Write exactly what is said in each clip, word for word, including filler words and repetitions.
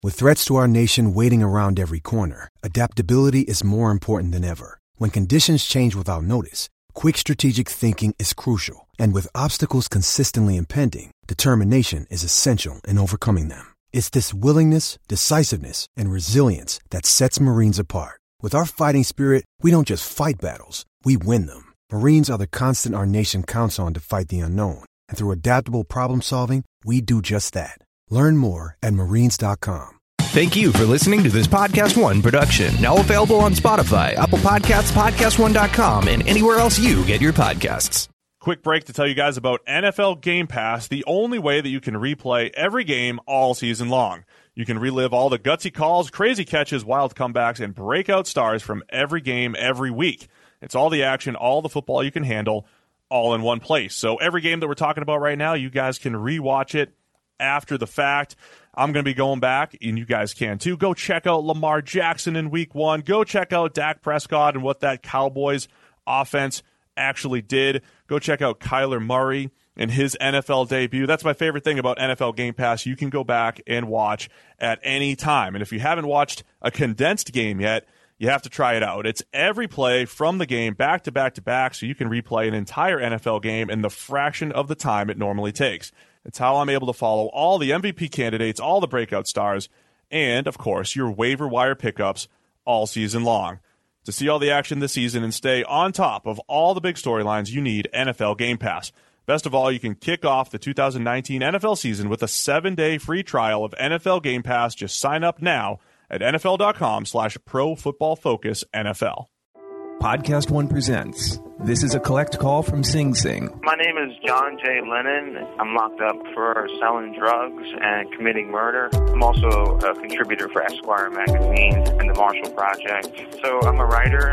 With threats to our nation waiting around every corner, adaptability is more important than ever. When conditions change without notice, quick strategic thinking is crucial. And with obstacles consistently impending, determination is essential in overcoming them. It's this willingness, decisiveness, and resilience that sets Marines apart. With our fighting spirit, we don't just fight battles, we win them. Marines are the constant our nation counts on to fight the unknown. And through adaptable problem solving, we do just that. Learn more at marines dot com. Thank you for listening to this Podcast One production. Now available on Spotify, Apple Podcasts, podcast one dot com, and anywhere else you get your podcasts. Quick break to tell you guys about N F L Game Pass, the only way that you can replay every game all season long. You can relive all the gutsy calls, crazy catches, wild comebacks, and breakout stars from every game every week. It's all the action, all the football you can handle, all in one place. So every game that we're talking about right now, you guys can rewatch it after the fact. I'm going to be going back, and you guys can too. Go check out Lamar Jackson in week one. Go check out Dak Prescott and what that Cowboys offense actually did. Go check out Kyler Murray and his N F L debut. That's my favorite thing about N F L Game Pass. You can go back and watch at any time. And if you haven't watched a condensed game yet, you have to try it out. It's every play from the game back to back to back, so you can replay an entire N F L game in the fraction of the time it normally takes. It's how I'm able to follow all the M V P candidates, all the breakout stars, and, of course, your waiver wire pickups all season long. To see all the action this season and stay on top of all the big storylines, you need N F L Game Pass. Best of all, you can kick off the two thousand nineteen N F L season with a seven-day free trial of N F L Game Pass. Just sign up now at N F L dot com slash Pro Football Focus N F L. Podcast One presents. This is a collect call from Sing Sing. My name is John J. Lennon. I'm locked up for selling drugs and committing murder. I'm also a contributor for Esquire magazine and the Marshall Project. So I'm a writer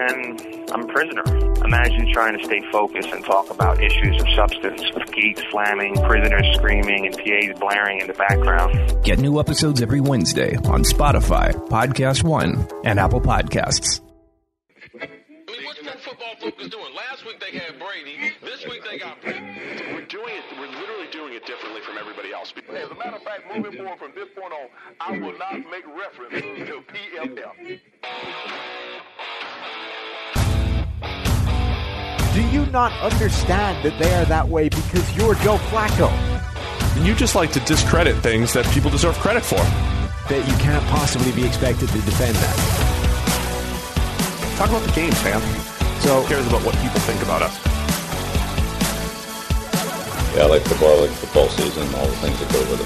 and I'm a prisoner. Imagine trying to stay focused and talk about issues of substance with geeks slamming, prisoners screaming, and P As blaring in the background. Get new episodes every Wednesday on Spotify, Podcast One, and Apple Podcasts. I mean, what's Pro Football Focus doing? Last week they had Brady. This week they got Brady. We're doing it. We're literally doing it differently from everybody else. As a matter of fact, moving forward from this point on, I will not make reference to P F F. Do you not understand that they are that way because you're Joe Flacco? You just like to discredit things that people deserve credit for. That you can't possibly be expected to defend that. Talk about the games, man. So who cares about what people think about us? Yeah, I like football, I like football season, all the things that go with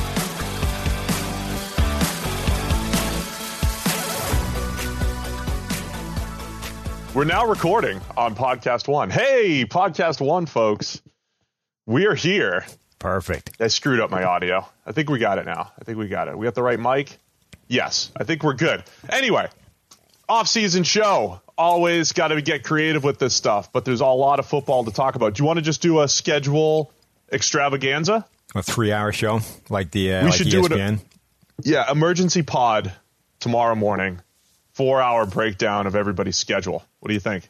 it. We're now recording on Podcast One. Hey, Podcast One, folks. We are here. Perfect. I screwed up my audio. I think we got it now. I think we got it. We got the right mic? Yes. I think we're good. Anyway, off-season show. Always got to get creative with this stuff, but there's a lot of football to talk about. Do you want to just do a schedule extravaganza? A three-hour show like the uh, we like should E S P N? do it. A, yeah, emergency pod tomorrow morning. Four-hour breakdown of everybody's schedule. What do you think?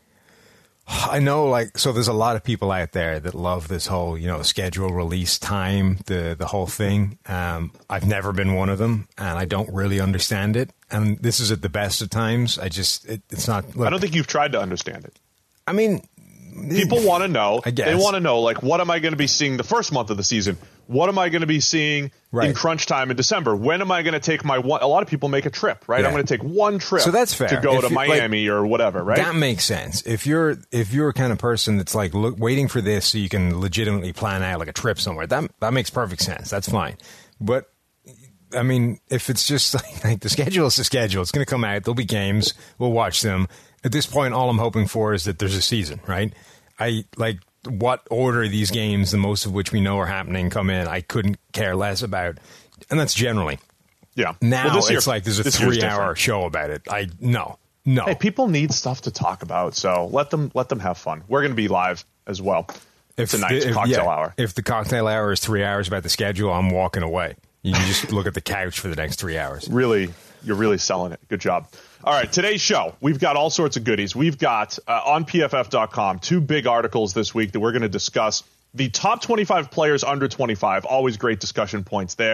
I know, like, so there's a lot of people out there that love this whole, you know, schedule, release time, the the whole thing. Um, I've never been one of them, and I don't really understand it. And this is at the best of times. I just, it, it's not. Look, I don't think you've tried to understand it. I mean, people want to know. I guess. They want to know, like, what am I going to be seeing the first month of the season? What am I going to be seeing right. in crunch time in December? When am I going to take my one? A lot of people make a trip, right? Yeah. I'm going to take one trip so that's fair. to go if to Miami like, or whatever, right? That makes sense. If you're if you're a kind of person that's like look, waiting for this so you can legitimately plan out like a trip somewhere, that that makes perfect sense. That's fine. But I mean, if it's just like, like the schedule is the schedule, it's going to come out. There'll be games. We'll watch them. At this point, all I'm hoping for is that there's a season, right? I like what order these games, the most of which we know are happening, come in. I couldn't care less about, and that's generally. Yeah. Now well, it's year, like there's a three-hour show about it. I no, no. Hey, people need stuff to talk about, so let them let them have fun. We're going to be live as well if tonight. The, if, cocktail yeah, hour. If the cocktail hour is three hours about the schedule, I'm walking away. You can just look at the couch for the next three hours. Really, you're really selling it. Good job. All right, today's show, we've got all sorts of goodies. We've got, uh, on P F F dot com, two big articles this week that we're going to discuss. The top twenty-five players under twenty-five, always great discussion points there.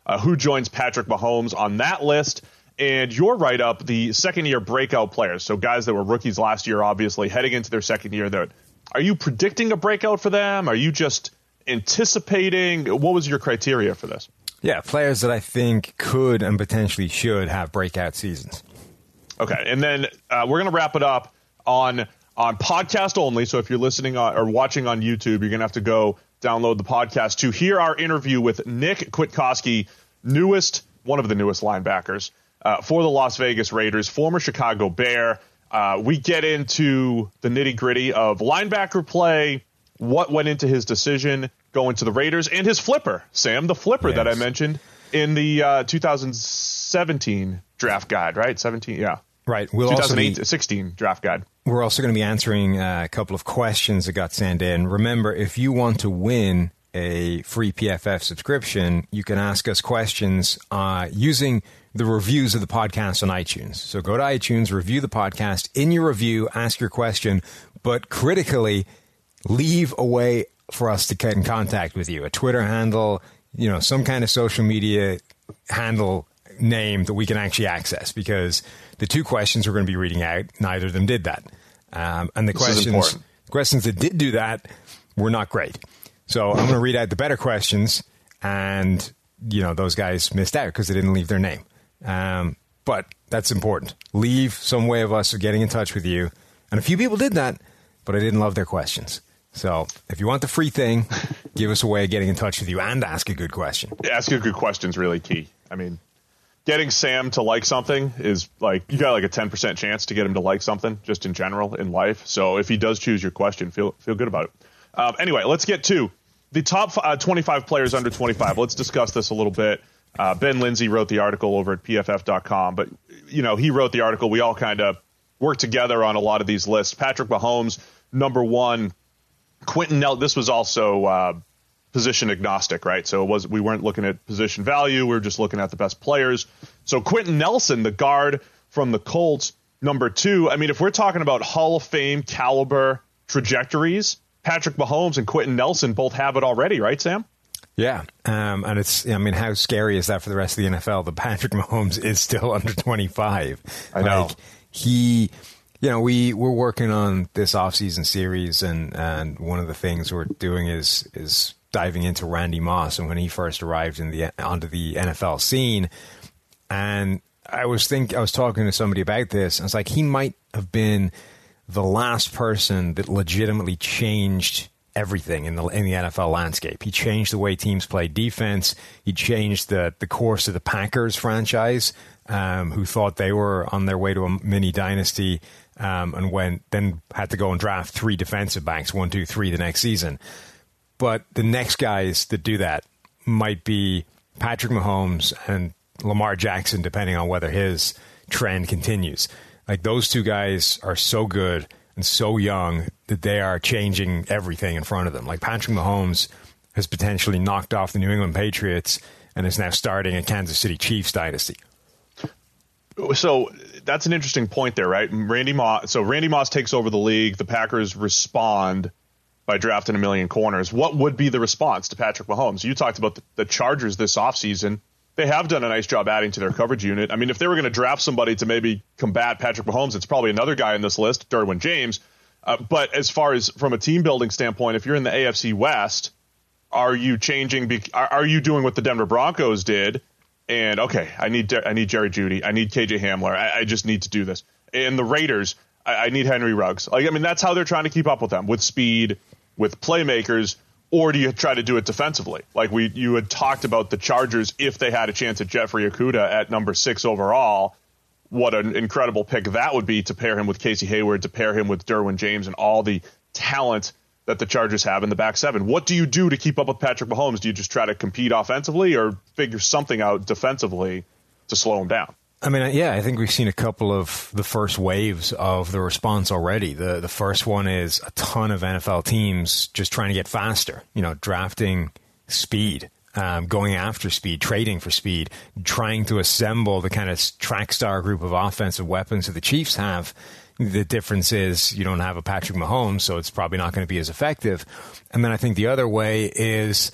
uh, who joins Patrick Mahomes on that list. And your write-up, the second-year breakout players, so guys that were rookies last year, obviously, heading into their second year. That, are you predicting a breakout for them? Are you just anticipating? What was your criteria for this? Yeah, players that I think could and potentially should have breakout seasons. Okay, and then uh, we're going to wrap it up on on podcast only. So if you're listening on, or watching on YouTube, you're going to have to go download the podcast to hear our interview with Nick Kwiatkowski, newest, one of the newest linebackers uh, for the Las Vegas Raiders, former Chicago Bear. Uh, we get into the nitty gritty of linebacker play, what went into his decision going to the Raiders, and his flipper, Sam, the flipper yes. that I mentioned in the uh, two thousand seventeen draft guide, right? seventeen, yeah. Right. We'll twenty also sixteen draft guide. We're also going to be answering uh, a couple of questions that got sent in. Remember, if you want to win a free P F F subscription, you can ask us questions uh, using the reviews of the podcast on iTunes. So go to iTunes, review the podcast. In your review, ask your question, but critically, leave a way for us to get in contact with you. A Twitter handle, you know, some kind of social media handle name that we can actually access, because the two questions we're going to be reading out, neither of them did that. Um, and the this questions questions that did do that were not great. So I'm going to read out the better questions, and, you know, those guys missed out because they didn't leave their name. Um, but that's important. Leave some way of us getting in touch with you. And a few people did that, but I didn't love their questions. So if you want the free thing, give us a way of getting in touch with you and ask a good question. Yeah, asking a good question is really key. I mean, getting Sam to like something is like, you got like a ten percent chance to get him to like something just in general in life. So if he does choose your question, feel feel good about it. Um, anyway, let's get to the top uh, twenty-five players under twenty-five. Let's discuss this a little bit. Uh, Ben Lindsay wrote the article over at P F F dot com, but, you know, he wrote the article. We all kind of worked together on a lot of these lists. Patrick Mahomes, number one. Quentin Nelson, this was also uh, position agnostic, right? So it was we weren't looking at position value. We were just looking at the best players. So Quentin Nelson, the guard from the Colts, number two. I mean, if we're talking about Hall of Fame caliber trajectories, Patrick Mahomes and Quentin Nelson both have it already, right, Sam? Yeah, um, and it's, I mean, how scary is that for the rest of the N F L? That Patrick Mahomes is still under twenty-five. I know. Like, he... You know, we, we're working on this off-season series, and, and one of the things we're doing is is diving into Randy Moss and when he first arrived in the onto the N F L scene. And I was think I was talking to somebody about this, and it's like he might have been the last person that legitimately changed everything in the in the N F L landscape. He changed the way teams play defense. He changed the the course of the Packers franchise, um, who thought they were on their way to a mini dynasty. Um, and went then had to go and draft three defensive backs, one, two, three, the next season. But the next guys that do that might be Patrick Mahomes and Lamar Jackson, depending on whether his trend continues. Like, those two guys are so good and so young that they are changing everything in front of them. Like, Patrick Mahomes has potentially knocked off the New England Patriots and is now starting a Kansas City Chiefs dynasty. So that's an interesting point there, right? Randy Moss. So Randy Moss takes over the league. The Packers respond by drafting a million corners. What would be the response to Patrick Mahomes? You talked about the, the Chargers this offseason. They have done a nice job adding to their coverage unit. I mean, if they were going to draft somebody to maybe combat Patrick Mahomes, it's probably another guy in this list, Derwin James. Uh, but as far as from a team building standpoint, if you're in the A F C West, are you changing? Be, are, are you doing what the Denver Broncos did? And, okay, I need I need Jerry Jeudy. I need K J Hamler. I, I just need to do this. And the Raiders, I, I need Henry Ruggs. Like, I mean, that's how they're trying to keep up with them, with speed, with playmakers. Or do you try to do it defensively? Like we, you had talked about the Chargers, if they had a chance at Jeffrey Okudah at number six overall, what an incredible pick that would be to pair him with Casey Hayward, to pair him with Derwin James and all the talent that the Chargers have in the back seven. What do you do to keep up with Patrick Mahomes? Do you just try to compete offensively or figure something out defensively to slow him down? I mean, yeah, I think we've seen a couple of the first waves of the response already. The the first one is a ton of N F L teams just trying to get faster, you know, drafting speed, um, going after speed, trading for speed, trying to assemble the kind of track star group of offensive weapons that the Chiefs have. The difference is you don't have a Patrick Mahomes, so it's probably not going to be as effective. And then I think the other way is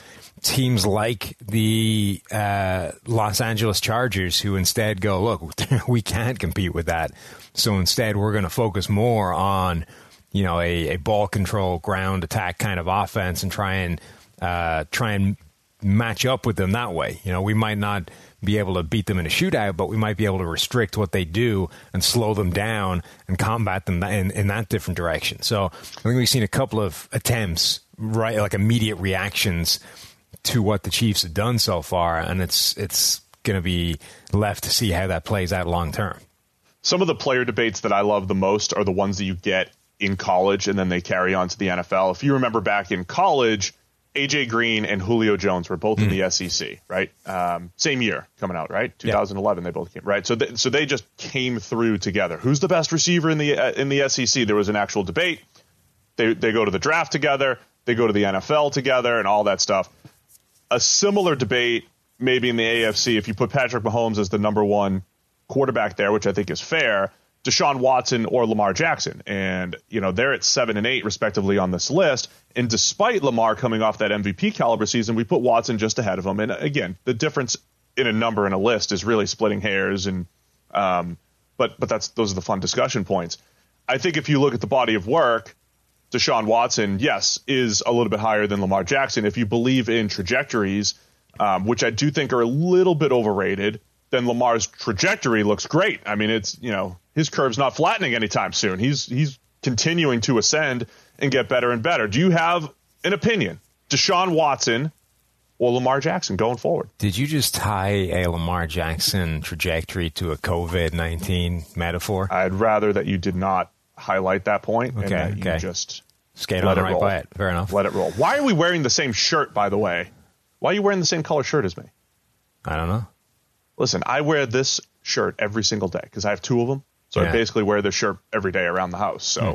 teams like the uh, Los Angeles Chargers, who instead go, look, we can't compete with that. So instead, we're going to focus more on, you know, a, a ball control, ground attack kind of offense, and try and uh, try and match up with them that way. You know, we might not be able to beat them in a shootout, but we might be able to restrict what they do and slow them down and combat them in, in that different direction. So I think we've seen a couple of attempts, right, like immediate reactions to what the Chiefs have done so far, and it's it's going to be left to see how that plays out long term. Some of the player debates that I love the most are the ones that you get in college and then they carry on to the N F L. If you remember back in college, A J Green and Julio Jones were both mm. in the S E C, right? Um, same year coming out, right? twenty eleven, yeah. They both came, right? So, they, so they just came through together. Who's the best receiver in the uh, in the S E C? There was an actual debate. They they go to the draft together. They go to the N F L together, and all that stuff. A similar debate, maybe in the A F C, if you put Patrick Mahomes as the number one quarterback there, which I think is fair, Deshaun Watson or Lamar Jackson. And, you know, they're at seven and eight, respectively, on this list. And despite Lamar coming off that M V P caliber season, we put Watson just ahead of him. And again, the difference in a number in a list is really splitting hairs. And um, but but that's those are the fun discussion points. I think if you look at the body of work, Deshaun Watson, yes, is a little bit higher than Lamar Jackson. If you believe in trajectories, um, which I do think are a little bit overrated, then Lamar's trajectory looks great. I mean, it's, you know, his curve's not flattening anytime soon. He's he's continuing to ascend and get better and better. Do you have an opinion? Deshaun Watson or Lamar Jackson going forward? Did you just tie a Lamar Jackson trajectory to a COVID nineteen metaphor? I'd rather that you did not highlight that point. Okay, and that okay. You just skate let on it right roll. by it. Fair enough. Let it roll. Why are we wearing the same shirt, by the way? Why are you wearing the same color shirt as me? I don't know. Listen, I wear this shirt every single day because I have two of them. So yeah. I basically wear this shirt every day around the house. So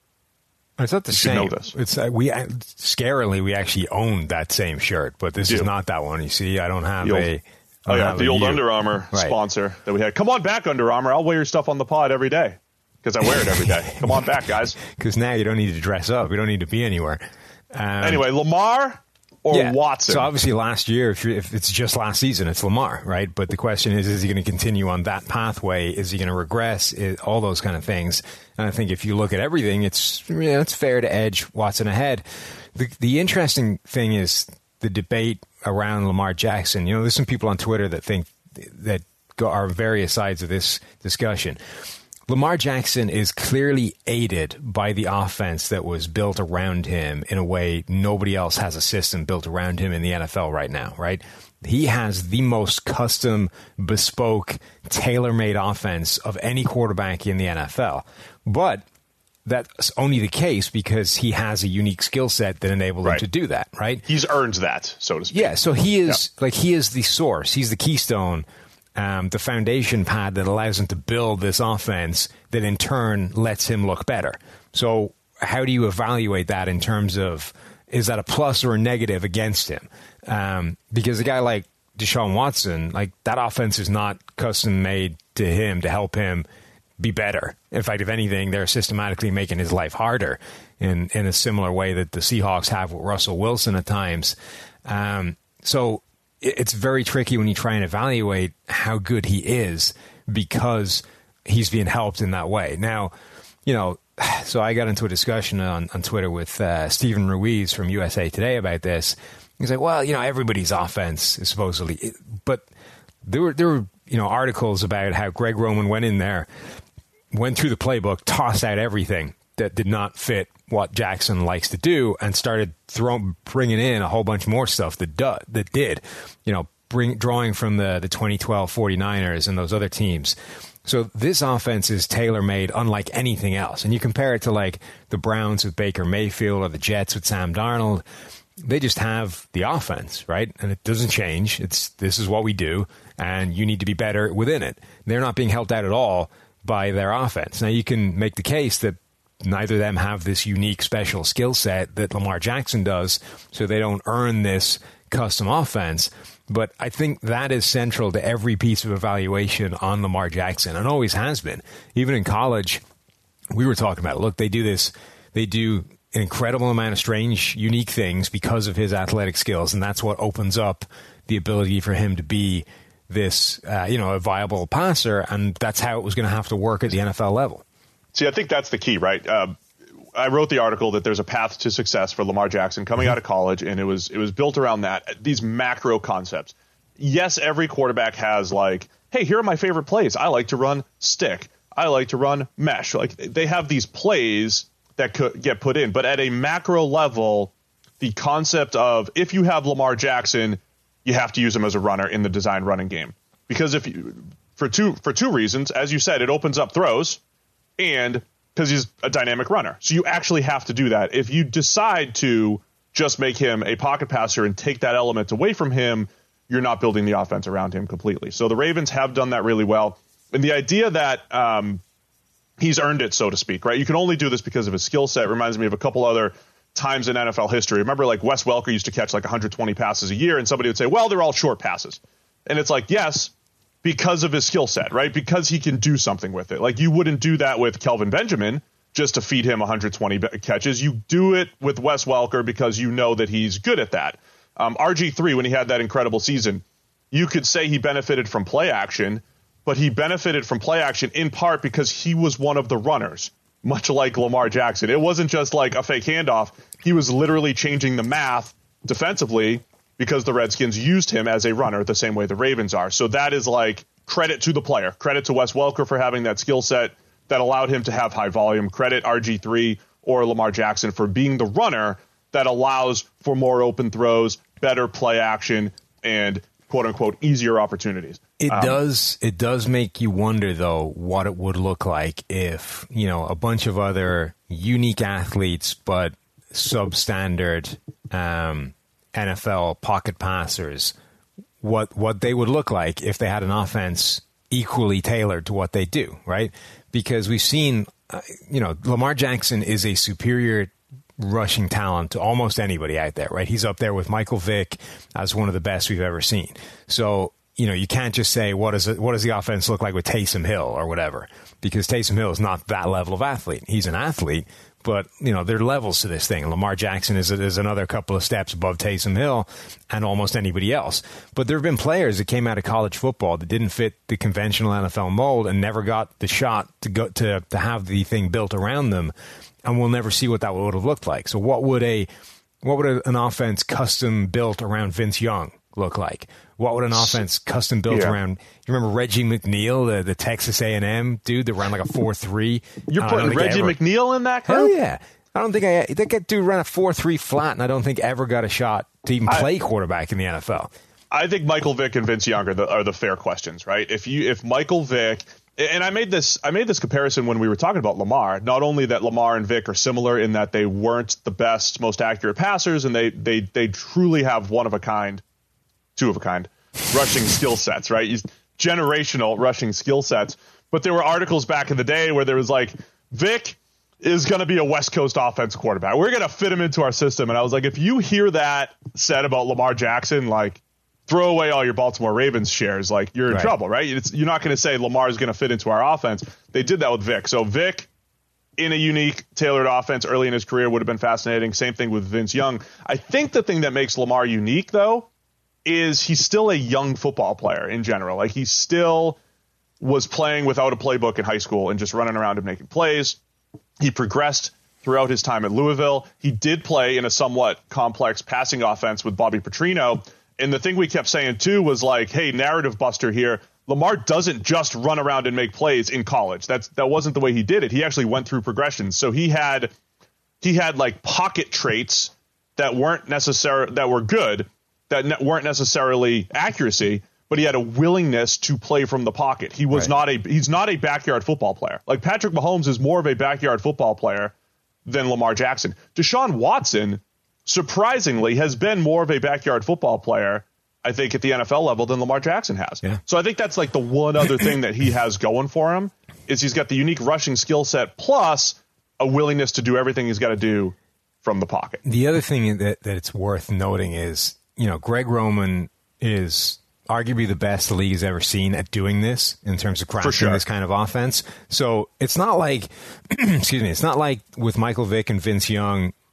hmm. It's not the same. Know this. It's uh, we uh, scarily we actually own that same shirt, but this is not that one. You see, I don't have the old, a. Oh yeah, the old U. Under Armour right. sponsor that we had. Come on back, Under Armour. I'll wear your stuff on the pod every day because I wear it every day. Come on back, guys. Because now you don't need to dress up. You don't need to be anywhere. Um, anyway, Lamar or yeah. Watson? So obviously last year, if, if it's just last season, it's Lamar, right? But the question is, is he going to continue on that pathway? Is he going to regress? It, all those kind of things. And I think if you look at everything, it's yeah, it's fair to edge Watson ahead. The, the interesting thing is the debate around Lamar Jackson. You know, there's some people on Twitter that think that go, are various sides of this discussion. Lamar Jackson is clearly aided by the offense that was built around him in a way nobody else has a system built around him in the N F L right now, right? He has the most custom, bespoke, tailor-made offense of any quarterback in the N F L. But that's only the case because he has a unique skill set that enabled right. him to do that, right? He's earned that, so to speak. Yeah, so he is yeah. like he is the source. He's the keystone. Um, the foundation pad that allows him to build this offense that in turn lets him look better. So how do you evaluate that in terms of, is that a plus or a negative against him? Um, because a guy like Deshaun Watson, like that offense is not custom made to him to help him be better. In fact, if anything, they're systematically making his life harder in, in a similar way that the Seahawks have with Russell Wilson at times. Um, so it's very tricky when you try and evaluate how good he is because he's being helped in that way. Now, you know, so I got into a discussion on, on Twitter with uh, Stephen Ruiz from U S A Today about this. He's like, well, you know, everybody's offense is supposedly, but there were, there were, you know, articles about how Greg Roman went in there, went through the playbook, tossed out everything that did not fit what Jackson likes to do, and started throwing, bringing in a whole bunch more stuff that do, that did, you know, bring drawing from the, the twenty twelve 49ers and those other teams. So this offense is tailor-made unlike anything else. And you compare it to like the Browns with Baker Mayfield or the Jets with Sam Darnold. They just have the offense, right? And it doesn't change. It's this is what we do, and you need to be better within it. They're not being helped out at all by their offense. Now, you can make the case that neither of them have this unique special skill set that Lamar Jackson does, so they don't earn this custom offense. But I think that is central to every piece of evaluation on Lamar Jackson, and always has been. Even in college, we were talking about it. Look, they do this. They do an incredible amount of strange, unique things because of his athletic skills, and that's what opens up the ability for him to be this, uh, you know, a viable passer, and that's how it was going to have to work at the N F L level. See, I think that's the key, right? Uh, I wrote the article that there's a path to success for Lamar Jackson coming out of college, and it was it was built around that, these macro concepts. Yes, every quarterback has like, hey, here are my favorite plays. I like to run stick. I like to run mesh. Like they have these plays that could get put in, but at a macro level, the concept of if you have Lamar Jackson, you have to use him as a runner in the design running game, because if you for two for two reasons, as you said, it opens up throws, and because he's a dynamic runner. So you actually have to do that. If you decide to just make him a pocket passer and take that element away from him, you're not building the offense around him completely. So the Ravens have done that really well. And the idea that um, he's earned it, so to speak, right? You can only do this because of his skill set. Reminds me of a couple other times in N F L history. Remember, like Wes Welker used to catch like one hundred twenty passes a year, and somebody would say, well, they're all short passes. And it's like, yes, because of his skill set, right? Because he can do something with it. Like you wouldn't do that with Kelvin Benjamin just to feed him one hundred twenty catches. You do it with Wes Welker because you know that he's good at that. Um, R G three, when he had that incredible season, you could say he benefited from play action, but he benefited from play action in part because he was one of the runners, much like Lamar Jackson. It wasn't just like a fake handoff. He was literally changing the math defensively because the Redskins used him as a runner the same way the Ravens are. So that is like credit to the player. Credit to Wes Welker for having that skill set that allowed him to have high volume. Credit R G three or Lamar Jackson for being the runner that allows for more open throws, better play action, and quote unquote easier opportunities. It um, does it does make you wonder though what it would look like if, you know, a bunch of other unique athletes but substandard um, N F L pocket passers, what what they would look like if they had an offense equally tailored to what they do, right? Because we've seen, uh, you know, Lamar Jackson is a superior rushing talent to almost anybody out there, right? He's up there with Michael Vick as one of the best we've ever seen. So, you know, you can't just say, what does it, what does the offense look like with Taysom Hill or whatever? Because Taysom Hill is not that level of athlete. He's an athlete, but, you know, there are levels to this thing. And Lamar Jackson is, is another couple of steps above Taysom Hill and almost anybody else. But there have been players that came out of college football that didn't fit the conventional N F L mold and never got the shot to go to, to have the thing built around them. And we'll never see what that would have looked like. So what would a what would a, an offense custom built around Vince Young look like? What would an offense custom built yeah. around? You remember Reggie McNeil, the, the Texas A and M dude that ran like a four three? You're putting Reggie ever, McNeil in that Hell group? yeah. I don't think I that dude ran a four three flat, and I don't think ever got a shot to even play I, quarterback in the N F L. I think Michael Vick and Vince Young are the, are the fair questions, right? If you if Michael Vick, and I made this I made this comparison when we were talking about Lamar. Not only that Lamar and Vick are similar in that they weren't the best, most accurate passers, and they they they truly have one of a kind, two of a kind rushing skill sets, right? He's generational rushing skill sets. But there were articles back in the day where there was like, Vick is going to be a West Coast offense quarterback. We're going to fit him into our system. And I was like, if you hear that said about Lamar Jackson, like, throw away all your Baltimore Ravens shares. Like, you're in right. trouble, right? It's, you're not going to say Lamar is going to fit into our offense. They did that with Vick. So Vick in a unique, tailored offense early in his career would have been fascinating. Same thing with Vince Young. I think the thing that makes Lamar unique, though, is he's still a young football player in general. Like, he still was playing without a playbook in high school and just running around and making plays. He progressed throughout his time at Louisville. He did play in a somewhat complex passing offense with Bobby Petrino. And the thing we kept saying, too, was like, hey, narrative buster here. Lamar doesn't just run around and make plays in college. That's that wasn't the way he did it. He actually went through progressions. So he had he had like pocket traits that weren't necessary that were good, that ne- weren't necessarily accuracy, but he had a willingness to play from the pocket. He was right. not a he's not a backyard football player. Like, Patrick Mahomes is more of a backyard football player than Lamar Jackson. Deshaun Watson, surprisingly, has been more of a backyard football player, I think, at the N F L level than Lamar Jackson has. Yeah. So I think that's like the one other thing that he has going for him is he's got the unique rushing skill set plus a willingness to do everything he's got to do from the pocket. The other thing that, that it's worth noting is, you know, Greg Roman is arguably the best the league has ever seen at doing this in terms of crafting sure. this kind of offense. So it's not like, excuse me, it's not like with Michael Vick and Vince Young,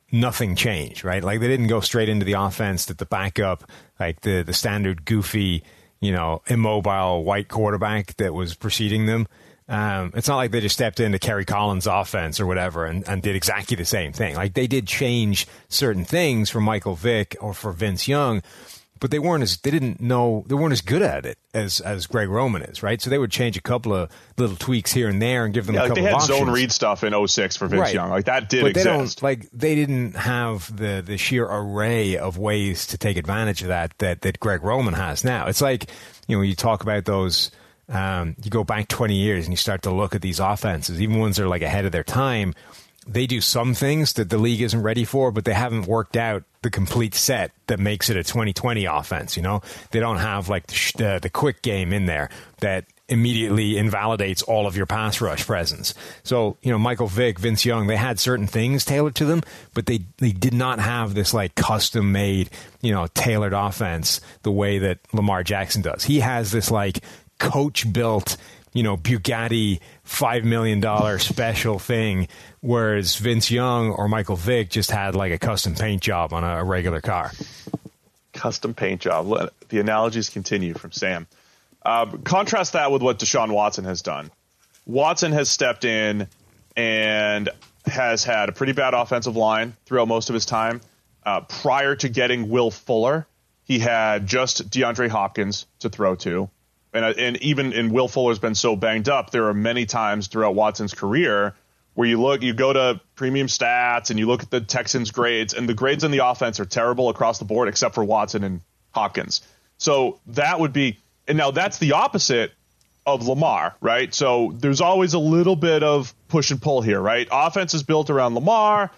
nothing changed, right? Like they didn't go straight into the offense that the backup, like the, the standard goofy, you know, immobile white quarterback that was preceding them. Um, it's not like they just stepped into Kerry Collins' offense or whatever and, and did exactly the same thing. Like they did change certain things for Michael Vick or for Vince Young, but they weren't as they didn't know they weren't as good at it as as Greg Roman is, right? So they would change a couple of little tweaks here and there and give them yeah, a like couple they had of options. zone read stuff in oh six for Vince right. Young, like that did but exist. They don't, like they didn't have the the sheer array of ways to take advantage of that that that Greg Roman has now. It's like, you know, when you talk about those. Um, you go back twenty years and you start to look at these offenses, even ones that are like ahead of their time. They do some things that the league isn't ready for, but they haven't worked out the complete set that makes it a twenty twenty offense. You know, they don't have like the, sh- the, the quick game in there that immediately invalidates all of your pass rush presence. So, you know, Michael Vick, Vince Young, they had certain things tailored to them, but they, they did not have this like custom made, you know, tailored offense the way that Lamar Jackson does. He has this like coach built, you know, Bugatti five million dollars special thing, whereas Vince Young or Michael Vick just had like a custom paint job on a, a regular car. Custom paint job. The analogies continue from Sam. Uh, contrast that with what Deshaun Watson has done. Watson has stepped in and has had a pretty bad offensive line throughout most of his time. Uh, prior to getting Will Fuller, he had just DeAndre Hopkins to throw to. And, and even in Will Fuller's been so banged up, there are many times throughout Watson's career where you look, you go to premium stats and you look at the Texans' grades, and the grades in the offense are terrible across the board except for Watson and Hopkins. So that would be, and now that's the opposite of Lamar, right? So there's always a little bit of push and pull here, right? Offense is built around Lamar.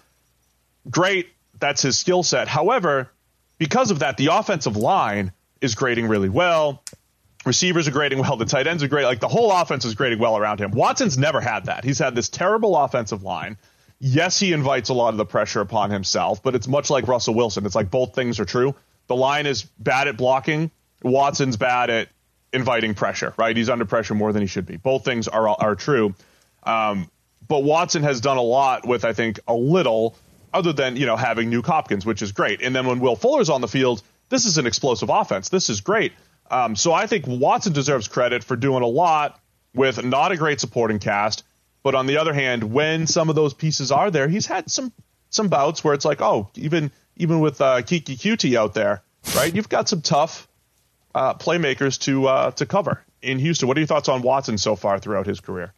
Great. That's his skill set. However, because of that, the offensive line is grading really well. Receivers are grading well. The tight ends are great. Like the whole offense is grading well around him. Watson's never had that. He's had this terrible offensive line. Yes, he invites a lot of the pressure upon himself, but it's much like Russell Wilson. It's like both things are true. The line is bad at blocking. Watson's bad at inviting pressure, right? He's under pressure more than he should be. Both things are are true. Um, but Watson has done a lot with, I think, a little, other than, you know, having Nuke Hopkins, which is great. And then when Will Fuller's on the field, this is an explosive offense. This is great. Um, so I think Watson deserves credit for doing a lot with not a great supporting cast. But on the other hand, when some of those pieces are there, he's had some some bouts where it's like, oh, even even with uh, Kiki Cutie out there, right? You've got some tough uh, playmakers to uh, to cover in Houston. What are your thoughts on Watson so far throughout his career?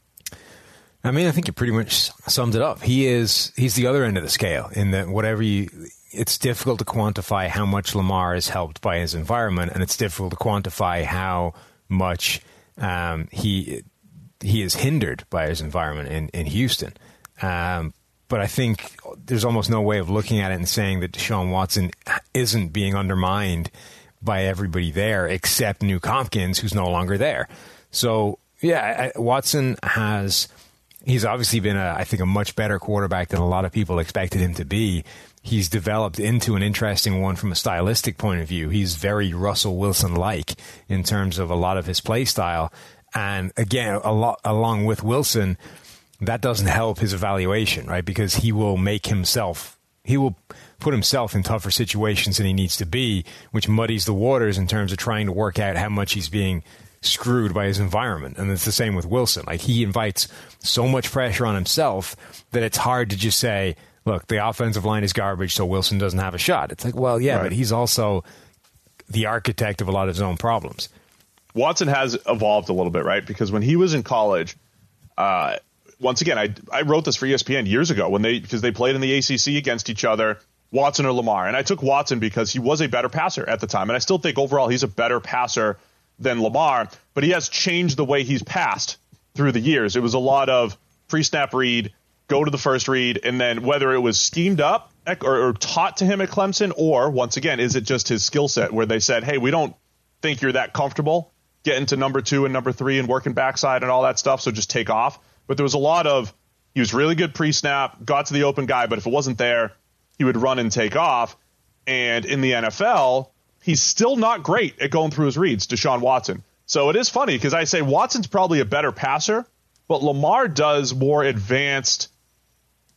I mean, I think you pretty much summed it up. He is he's the other end of the scale in that whatever you. It's difficult to quantify how much Lamar is helped by his environment, and it's difficult to quantify how much um, he he is hindered by his environment in, in Houston. Um, but I think there's almost no way of looking at it and saying that Deshaun Watson isn't being undermined by everybody there except Nuke Hopkins, who's no longer there. So, yeah, I, Watson has... He's obviously been, a, I think, a much better quarterback than a lot of people expected him to be. He's developed into an interesting one from a stylistic point of view. He's very Russell Wilson-like in terms of a lot of his play style. And again, a lot, along with Wilson, that doesn't help his evaluation, right? Because he will make himself, he will put himself in tougher situations than he needs to be, which muddies the waters in terms of trying to work out how much he's being screwed by his environment. And it's the same with Wilson. Like, he invites so much pressure on himself that it's hard to just say, look, the offensive line is garbage, so Wilson doesn't have a shot. It's like, well, yeah, right. But he's also the architect of a lot of his own problems. Watson has evolved a little bit, right? Because when he was in college, uh, once again, I I wrote this for E S P N years ago when they because they played in the A C C against each other, Watson or Lamar. And I took Watson because he was a better passer at the time. And I still think overall he's a better passer than Lamar, but he has changed the way he's passed through the years. It was a lot of pre-snap read, go to the first read, and then whether it was schemed up or, or taught to him at Clemson, or once again, is it just his skill set where they said, hey, we don't think you're that comfortable getting to number two and number three and working backside and all that stuff, so just take off. But there was a lot of, he was really good pre-snap, got to the open guy, but if it wasn't there, he would run and take off. And in the N F L, he's still not great at going through his reads, Deshaun Watson. So it is funny because I say Watson's probably a better passer, but Lamar does more advanced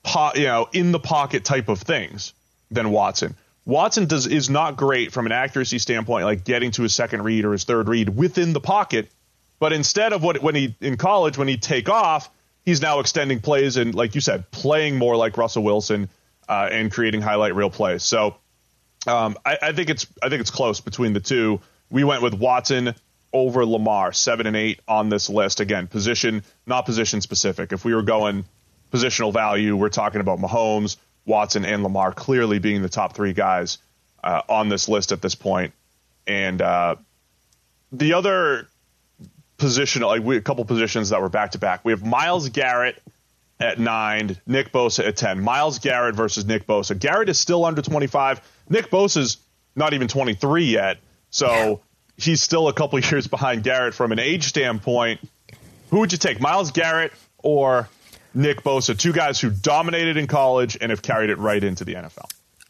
po- you know, in the pocket type of things than Watson. Watson does is not great from an accuracy standpoint, like getting to his second read or his third read within the pocket. But instead of what when he in college, when he'd take off, he's now extending plays and, like you said, playing more like Russell Wilson uh, and creating highlight reel plays. So um, I, I think it's I think it's close between the two. We went with Watson over Lamar, seven and eight on this list. Again, position, not position specific. If we were going positional value, we're talking about Mahomes, Watson, and Lamar clearly being the top three guys uh, on this list at this point. And uh, the other position, like we, a couple positions that were back to back. We have Myles Garrett at nine, Nick Bosa at ten. Myles Garrett versus Nick Bosa. Garrett is still under twenty-five. Nick Bosa's not even twenty-three yet, so he's still a couple years behind Garrett from an age standpoint. Who would you take, Myles Garrett or Nick Bosa? Two guys who dominated in college and have carried it right into the N F L.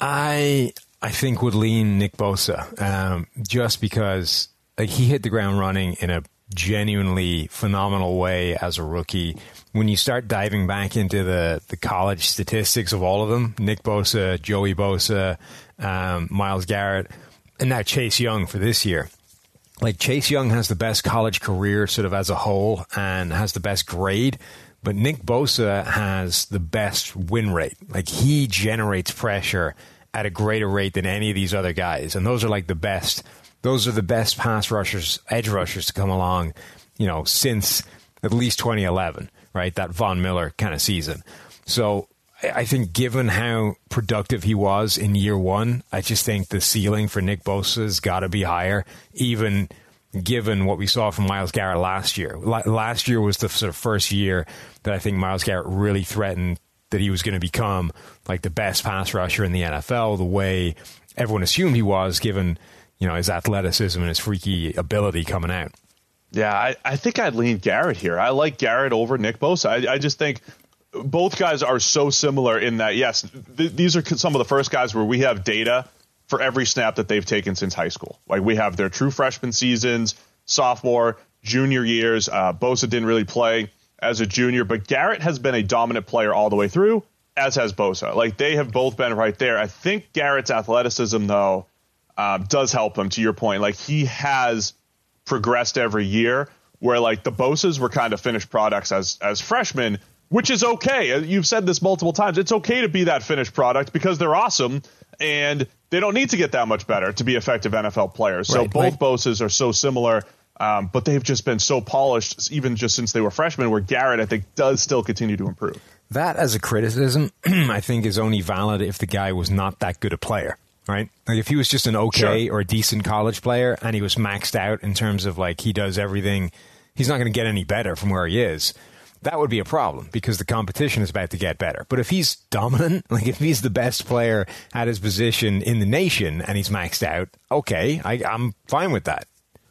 I I think would lean Nick Bosa um, just because like he hit the ground running in a genuinely phenomenal way as a rookie. When you start diving back into the, the college statistics of all of them, Nick Bosa, Joey Bosa, um, Myles Garrett, and now Chase Young for this year. Like Chase Young has the best college career sort of as a whole and has the best grade, but Nick Bosa has the best win rate. Like he generates pressure at a greater rate than any of these other guys. And those are like the best Those are the best pass rushers, edge rushers to come along, you know, since at least twenty eleven, right? That Von Miller kind of season. So I think given how productive he was in year one, I just think the ceiling for Nick Bosa has got to be higher, even given what we saw from Myles Garrett last year. Last year was the sort of first year that I think Myles Garrett really threatened that he was going to become like the best pass rusher in the N F L, the way everyone assumed he was, given you know, his athleticism and his freaky ability coming out. Yeah, I, I think I'd lean Garrett here. I like Garrett over Nick Bosa. I, I just think both guys are so similar in that, yes, th- these are some of the first guys where we have data for every snap that they've taken since high school. Like we have their true freshman seasons, sophomore, junior years. Uh, Bosa didn't really play as a junior, but Garrett has been a dominant player all the way through, as has Bosa. Like they have both been right there. I think Garrett's athleticism, though, Uh, does help him, to your point. Like he has progressed every year, where like the Bosas were kind of finished products as as freshmen, which is okay. You've said this multiple times. It's okay to be that finished product because they're awesome and they don't need to get that much better to be effective N F L players. So right, both right. Bosas are so similar, um, but they've just been so polished, even just since they were freshmen, where Garrett, I think, does still continue to improve. That as a criticism, I think is only valid if the guy was not that good a player. Right? Like if he was just an okay Sure. or a decent college player and he was maxed out in terms of like he does everything, he's not going to get any better from where he is. That would be a problem because the competition is about to get better. But if he's dominant, like if he's the best player at his position in the nation and he's maxed out, okay, I, I'm fine with that.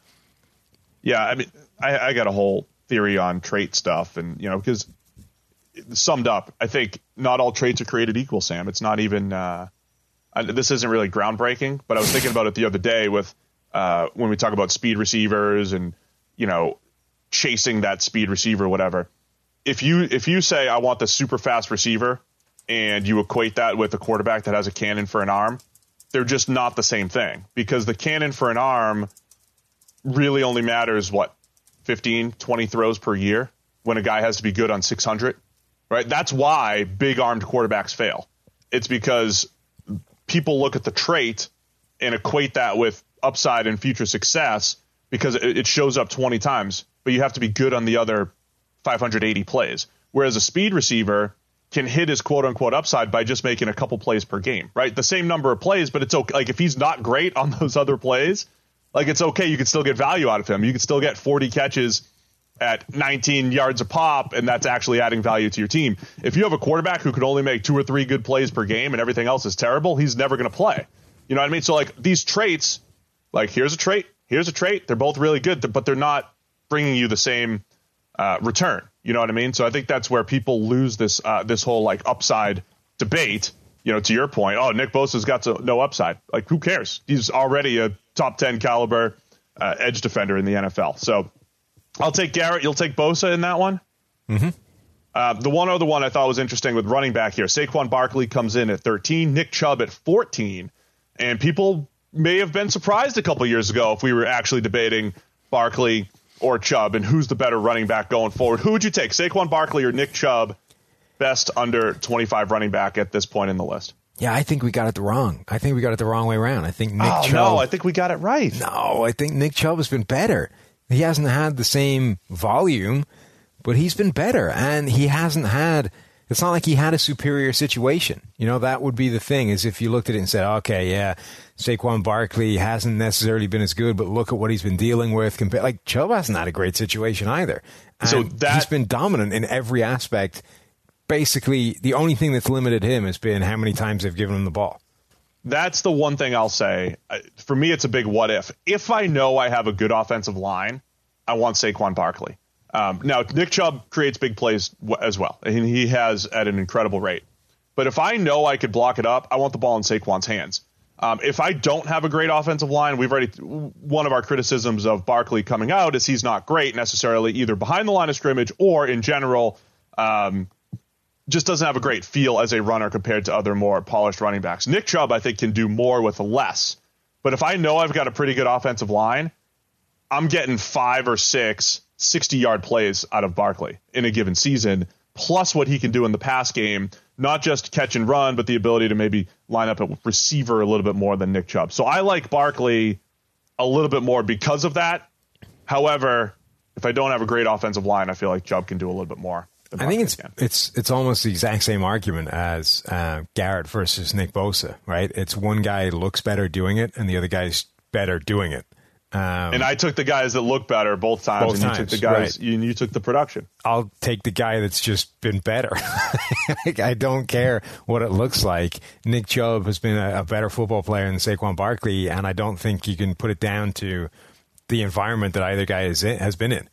Yeah, I mean, I, I got a whole theory on trait stuff, and you know, because summed up, I think not all traits are created equal, Sam. It's not even. Uh, This isn't really groundbreaking, but I was thinking about it the other day with uh, when we talk about speed receivers and, you know, chasing that speed receiver, whatever. If you if you say I want the super fast receiver and you equate that with a quarterback that has a cannon for an arm, they're just not the same thing, because the cannon for an arm really only matters, what, fifteen, twenty throws per year when a guy has to be good on six hundred, right? That's why big armed quarterbacks fail. It's because people look at the trait and equate that with upside and future success because it shows up twenty times, but you have to be good on the other five hundred eighty plays. Whereas a speed receiver can hit his quote unquote upside by just making a couple plays per game, right? The same number of plays, but it's okay. Like if he's not great on those other plays, like it's okay. You can still get value out of him. You can still get forty catches at nineteen yards a pop, and that's actually adding value to your team. If you have a quarterback who can only make two or three good plays per game and everything else is terrible, he's never going to play. You know what I mean? So like these traits, like here's a trait, here's a trait. They're both really good, but they're not bringing you the same uh, return. You know what I mean? So I think that's where people lose this uh, this whole like upside debate. You know, to your point, oh, Nick Bosa's got to, no upside. Like who cares? He's already a top ten caliber uh, edge defender in the N F L. So I'll take Garrett. You'll take Bosa in that one? Mm-hmm. Uh, the one other one I thought was interesting with running back here, Saquon Barkley comes in at thirteen, Nick Chubb at fourteen, and people may have been surprised a couple years ago if we were actually debating Barkley or Chubb and who's the better running back going forward. Who would you take, Saquon Barkley or Nick Chubb, best under twenty-five running back at this point in the list? Yeah, I think we got it the wrong. I think we got it the wrong way around. I think Nick oh, Chubb. no, I think we got it right. No, I think Nick Chubb has been better. He hasn't had the same volume, but he's been better. And he hasn't had, it's not like he had a superior situation. You know, that would be the thing, is if you looked at it and said, okay, yeah, Saquon Barkley hasn't necessarily been as good, but look at what he's been dealing with. Compa- like, Chubb hasn't had a great situation either. And so that, he's been dominant in every aspect. Basically, the only thing that's limited him has been how many times they've given him the ball. That's the one thing I'll say. For me, it's a big what if. If I know I have a good offensive line, I want Saquon Barkley. Um, now, Nick Chubb creates big plays w- as well, and he has at an incredible rate. But if I know I could block it up, I want the ball in Saquon's hands. Um, if I don't have a great offensive line, we've already one of our criticisms of Barkley coming out is he's not great necessarily either behind the line of scrimmage or in general. Um, just doesn't have a great feel as a runner compared to other more polished running backs. Nick Chubb, I think, can do more with less. But if I know I've got a pretty good offensive line, I'm getting five or six sixty-yard plays out of Barkley in a given season, plus what he can do in the pass game, not just catch and run, but the ability to maybe line up at receiver a little bit more than Nick Chubb. So I like Barkley a little bit more because of that. However, if I don't have a great offensive line, I feel like Chubb can do a little bit more. I think it's it's it's almost the exact same argument as uh, Garrett versus Nick Bosa, right? It's one guy looks better doing it, and the other guy's better doing it. Um, and I took the guys that look better both times, both and you times, took the guys, right. you, you took the production. I'll take the guy that's just been better. Like, I don't care what it looks like. Nick Chubb has been a, a better football player than Saquon Barkley, and I don't think you can put it down to the environment that either guy is in, has been in.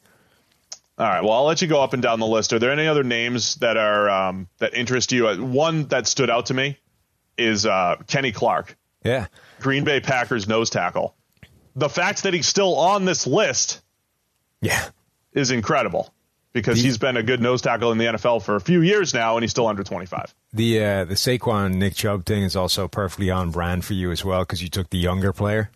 All right. Well, I'll let you go up and down the list. Are there any other names that are um, that interest you? One that stood out to me is uh, Kenny Clark. Yeah. Green Bay Packers nose tackle. The fact that he's still on this list yeah, is incredible because the, he's been a good nose tackle in the N F L for a few years now, and he's still under twenty-five. The uh, the Saquon Nick Chubb thing is also perfectly on brand for you as well because you took the younger player.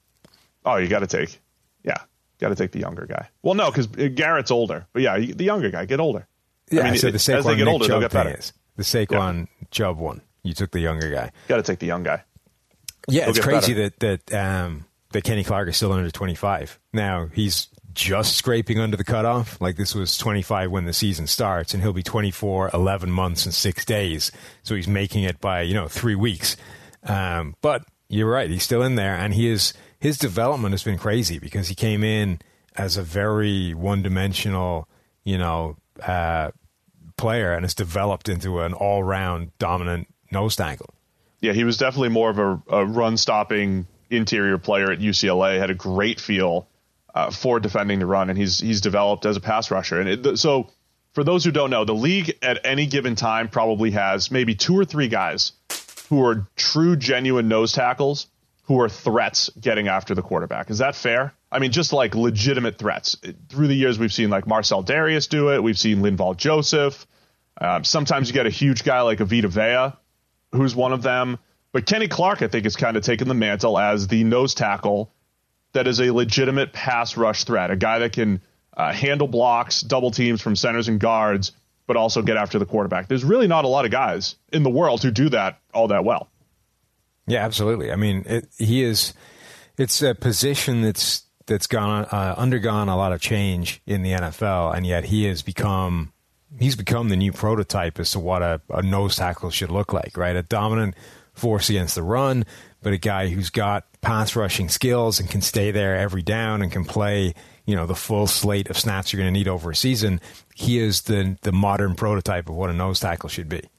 Oh, you got to take. Yeah. Got to take the younger guy. Well, no, because Garrett's older. But yeah, the younger guy, get older. Yeah, I mean, so the Saquon as they get Nick older, Chubb they'll get better. thing is the Saquon yeah. Chubb one. You took the younger guy. Got to take the young guy. Yeah, They'll it's crazy better. that that um, that Kenny Clark is still under twenty-five. Now he's just scraping under the cutoff. Like this was twenty-five when the season starts, and he'll be twenty-four, eleven months and six days. So he's making it by you know three weeks. Um, but you're right, he's still in there, and he is his development has been crazy because he came in as a very one-dimensional, you know, uh, player, and has developed into an all-round dominant nose tackle. Yeah, he was definitely more of a, a run-stopping interior player at U C L A. Had a great feel uh, for defending the run, and he's he's developed as a pass rusher. And it, so, for those who don't know, the league at any given time probably has maybe two or three guys who are true, genuine nose tackles who are threats getting after the quarterback. Is that fair? I mean, just like legitimate threats. Through the years, we've seen like Marcel Darius do it. We've seen Linval Joseph. Um, sometimes you get a huge guy like Avita Vea, who's one of them. But Kenny Clark, I think, has kind of taken the mantle as the nose tackle that is a legitimate pass rush threat, a guy that can uh, handle blocks, double teams from centers and guards, but also get after the quarterback. There's really not a lot of guys in the world who do that all that well. Yeah, absolutely. I mean, it, he is. It's a position that's that's gone uh, undergone a lot of change in the N F L, and yet he has become he's become the new prototype as to what a, a nose tackle should look like. Right, a dominant force against the run, but a guy who's got pass rushing skills and can stay there every down and can play, you know, the full slate of snaps you're going to need over a season. He is the the modern prototype of what a nose tackle should be.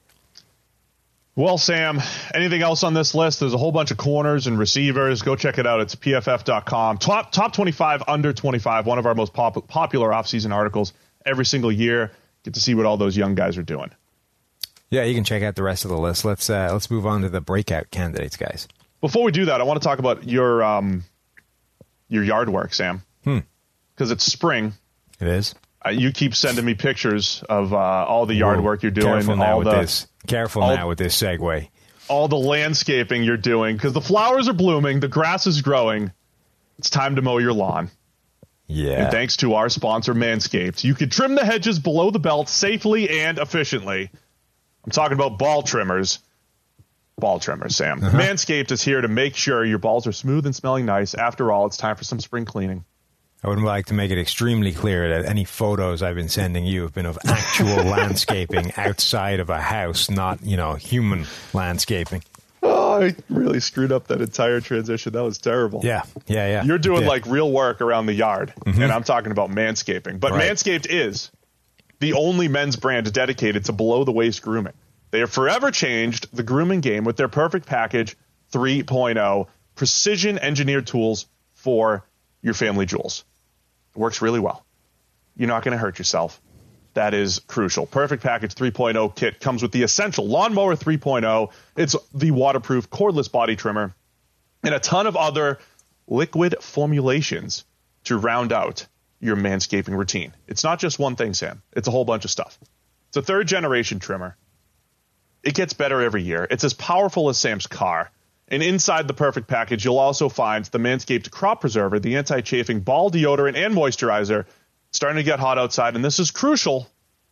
Well, Sam, anything else on this list? There's a whole bunch of corners and receivers. Go check it out. It's P F F dot com. Top top twenty-five, under twenty-five, one of our most pop- popular offseason articles every single year. Get to see what all those young guys are doing. Yeah, you can check out the rest of the list. Let's uh, let's move on to the breakout candidates, guys. Before we do that, I want to talk about your um, your yard work, Sam. Hmm. Because it's spring. It is. Uh, you keep sending me pictures of uh, all the yard Whoa, work you're doing. Careful now all with the, this. Careful all, now with this segue. All the landscaping you're doing, because the flowers are blooming, the grass is growing. It's time to mow your lawn. Yeah. And thanks to our sponsor, Manscaped, you can trim the hedges below the belt safely and efficiently. I'm talking about ball trimmers. Ball trimmers, Sam. Uh-huh. Manscaped is here to make sure your balls are smooth and smelling nice. After all, it's time for some spring cleaning. I would like to make it extremely clear that any photos I've been sending you have been of actual landscaping outside of a house, not, you know, human landscaping. Oh, I really screwed up that entire transition. That was terrible. Yeah, yeah, yeah. You're doing yeah. like real work around the yard, mm-hmm. and I'm talking about manscaping. But right. Manscaped is the only men's brand dedicated to below-the-waist grooming. They have forever changed the grooming game with their Perfect Package three point oh, precision-engineered tools for your family jewels. It works really well. You're not going to hurt yourself. That is crucial. Perfect Package three point oh kit comes with the essential Lawnmower three point oh. It's the waterproof cordless body trimmer and a ton of other liquid formulations to round out your manscaping routine. It's not just one thing, Sam. It's a whole bunch of stuff. It's a third generation trimmer. It gets better every year. It's as powerful as Sam's car. And inside the Perfect Package, you'll also find the Manscaped Crop Preserver, the anti-chafing ball deodorant and moisturizer. It's starting to get hot outside, and this is crucial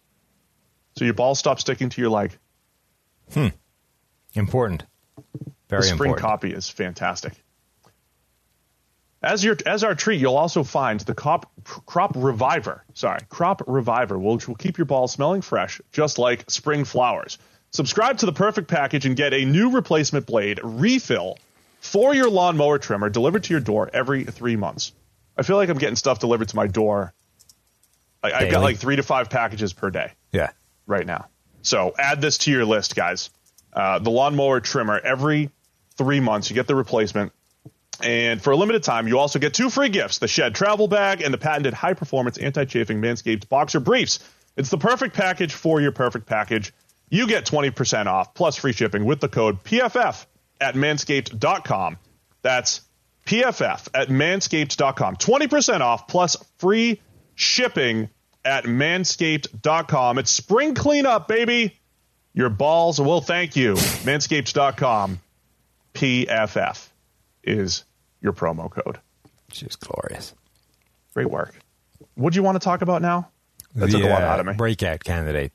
so your balls stop sticking to your leg. Hmm. Important. Very important. The spring important. copy is fantastic. As your as our treat, you'll also find the Crop, crop Reviver. Sorry, Crop Reviver, which will keep your balls smelling fresh, just like spring flowers. Subscribe to the Perfect Package and get a new replacement blade refill for your lawnmower trimmer delivered to your door every three months. I feel like I'm getting stuff delivered to my door. I, I've got like three to five packages per day. Yeah. Right now. So add this to your list, guys. Uh, the lawnmower trimmer every three months. You get the replacement. And for a limited time, you also get two free gifts, the Shed Travel Bag and the patented high-performance anti-chafing Manscaped Boxer Briefs. It's the perfect package for your perfect package. You get twenty percent off plus free shipping with the code P F F at manscaped dot com. That's P F F at manscaped dot com. twenty percent off plus free shipping at manscaped dot com. It's spring cleanup, baby. Your balls will thank you. manscaped dot com. P F F is your promo code. Just glorious. Great work. What do you want to talk about now? That the, took a lot uh, out of me. Breakout candidates.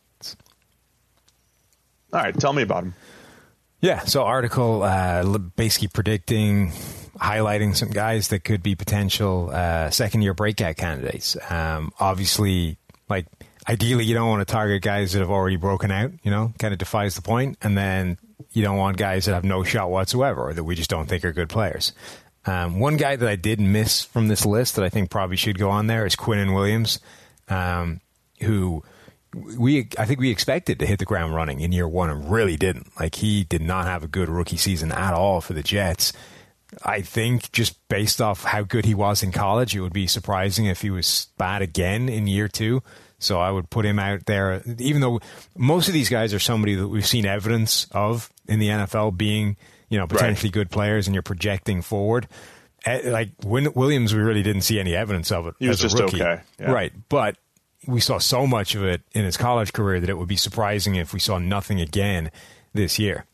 All right, tell me about them. Yeah, so article uh, basically predicting, highlighting some guys that could be potential uh, second-year breakout candidates. Um, obviously, like, ideally you don't want to target guys that have already broken out, you know, kind of defies the point. And then you don't want guys that have no shot whatsoever or that we just don't think are good players. Um, one guy that I did miss from this list that I think probably should go on there is Quinnen Williams, um, who... We, I think we expected to hit the ground running in year one and really didn't. Like, he did not have a good rookie season at all for the Jets. I think just based off how good he was in college, it would be surprising if he was bad again in year two. So I would put him out there, even though most of these guys are somebody that we've seen evidence of in the N F L being, you know, potentially right. good players, and you're projecting forward. Like, Williams, we really didn't see any evidence of it. He was as just a rookie. okay. Yeah. Right. But we saw so much of it in his college career that it would be surprising if we saw nothing again this year.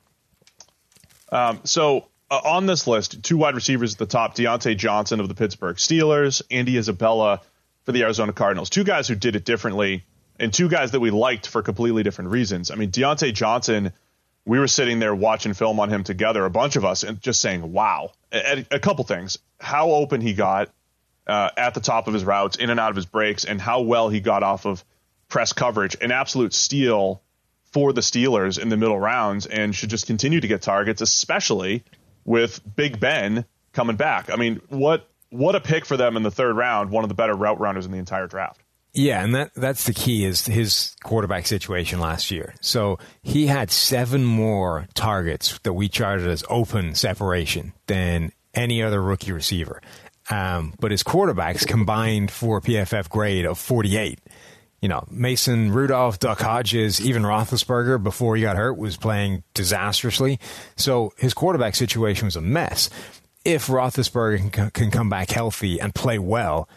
Um, so uh, on this list, two wide receivers at the top, Deontay Johnson of the Pittsburgh Steelers, Andy Isabella for the Arizona Cardinals. Two guys who did it differently and two guys that we liked for completely different reasons. I mean, Deontay Johnson, we were sitting there watching film on him together, a bunch of us, and just saying, wow. A, a couple things. How open he got. Uh, at the top of his routes, in and out of his breaks, and how well he got off of press coverage. An absolute steal for the Steelers in the middle rounds, and should just continue to get targets, especially with Big Ben coming back. I mean, what what a pick for them in the third round, one of the better route runners in the entire draft. Yeah, and that that's the key is his quarterback situation last year. So he had seven more targets that we charted as open separation than any other rookie receiver. Um, but his quarterbacks combined for a P F F grade of forty-eight. You know, Mason Rudolph, Duck Hodges, even Roethlisberger, before he got hurt, was playing disastrously. So his quarterback situation was a mess. If Roethlisberger can, can come back healthy and play well,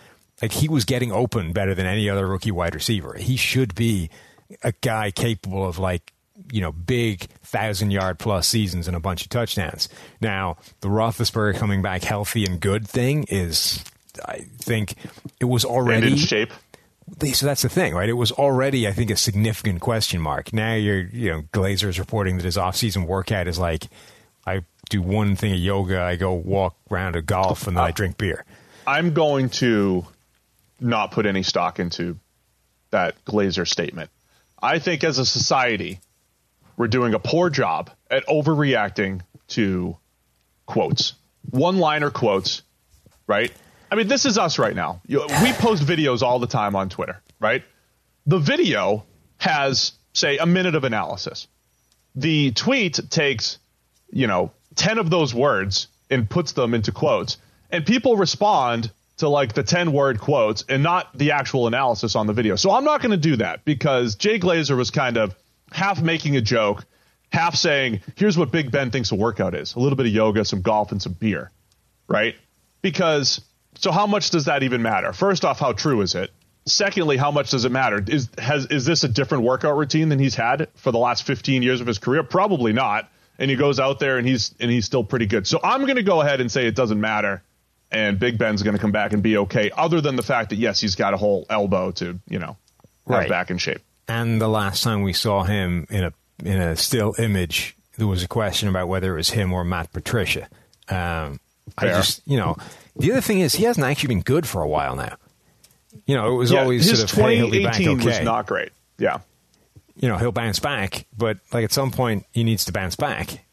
Like, he was getting open better than any other rookie wide receiver. He should be a guy capable of, like, you know, big thousand-yard plus seasons and a bunch of touchdowns. Now, the Roethlisberger coming back healthy and good thing is, I think, it was already... And in shape. So that's the thing, right? It was already, I think, a significant question mark. Now you're, you know, Glazer's reporting that his off-season workout is like, I do one thing of yoga, I go walk around a golf, and then uh, I drink beer. I'm going to not put any stock into that Glazer statement. I think as a society, we're doing a poor job at overreacting to quotes, one-liner quotes, right? I mean, this is us right now. We post videos all the time on Twitter, right? The video has, say, a minute of analysis. The tweet takes, you know, ten of those words and puts them into quotes, and people respond to, like, the ten-word quotes and not the actual analysis on the video. So I'm not going to do that because Jay Glazer was kind of half making a joke, half saying, here's what Big Ben thinks a workout is. A little bit of yoga, some golf, and some beer, right? Because... So how much does that even matter? First off, how true is it? Secondly, how much does it matter? Is has is this a different workout routine than he's had for the last fifteen years of his career? Probably not. And he goes out there and he's and he's still pretty good. So I'm going to go ahead and say it doesn't matter, and Big Ben's going to come back and be okay. Other than the fact that yes, he's got a whole elbow to you know have right. back in shape. And the last time we saw him in a in a still image, there was a question about whether it was him or Matt Patricia. Um, I just you know. The other thing is he hasn't actually been good for a while now. You know, it was yeah, always his sort of, hey, he'll be back okay. was not great. Yeah. You know, he'll bounce back, but like at some point he needs to bounce back.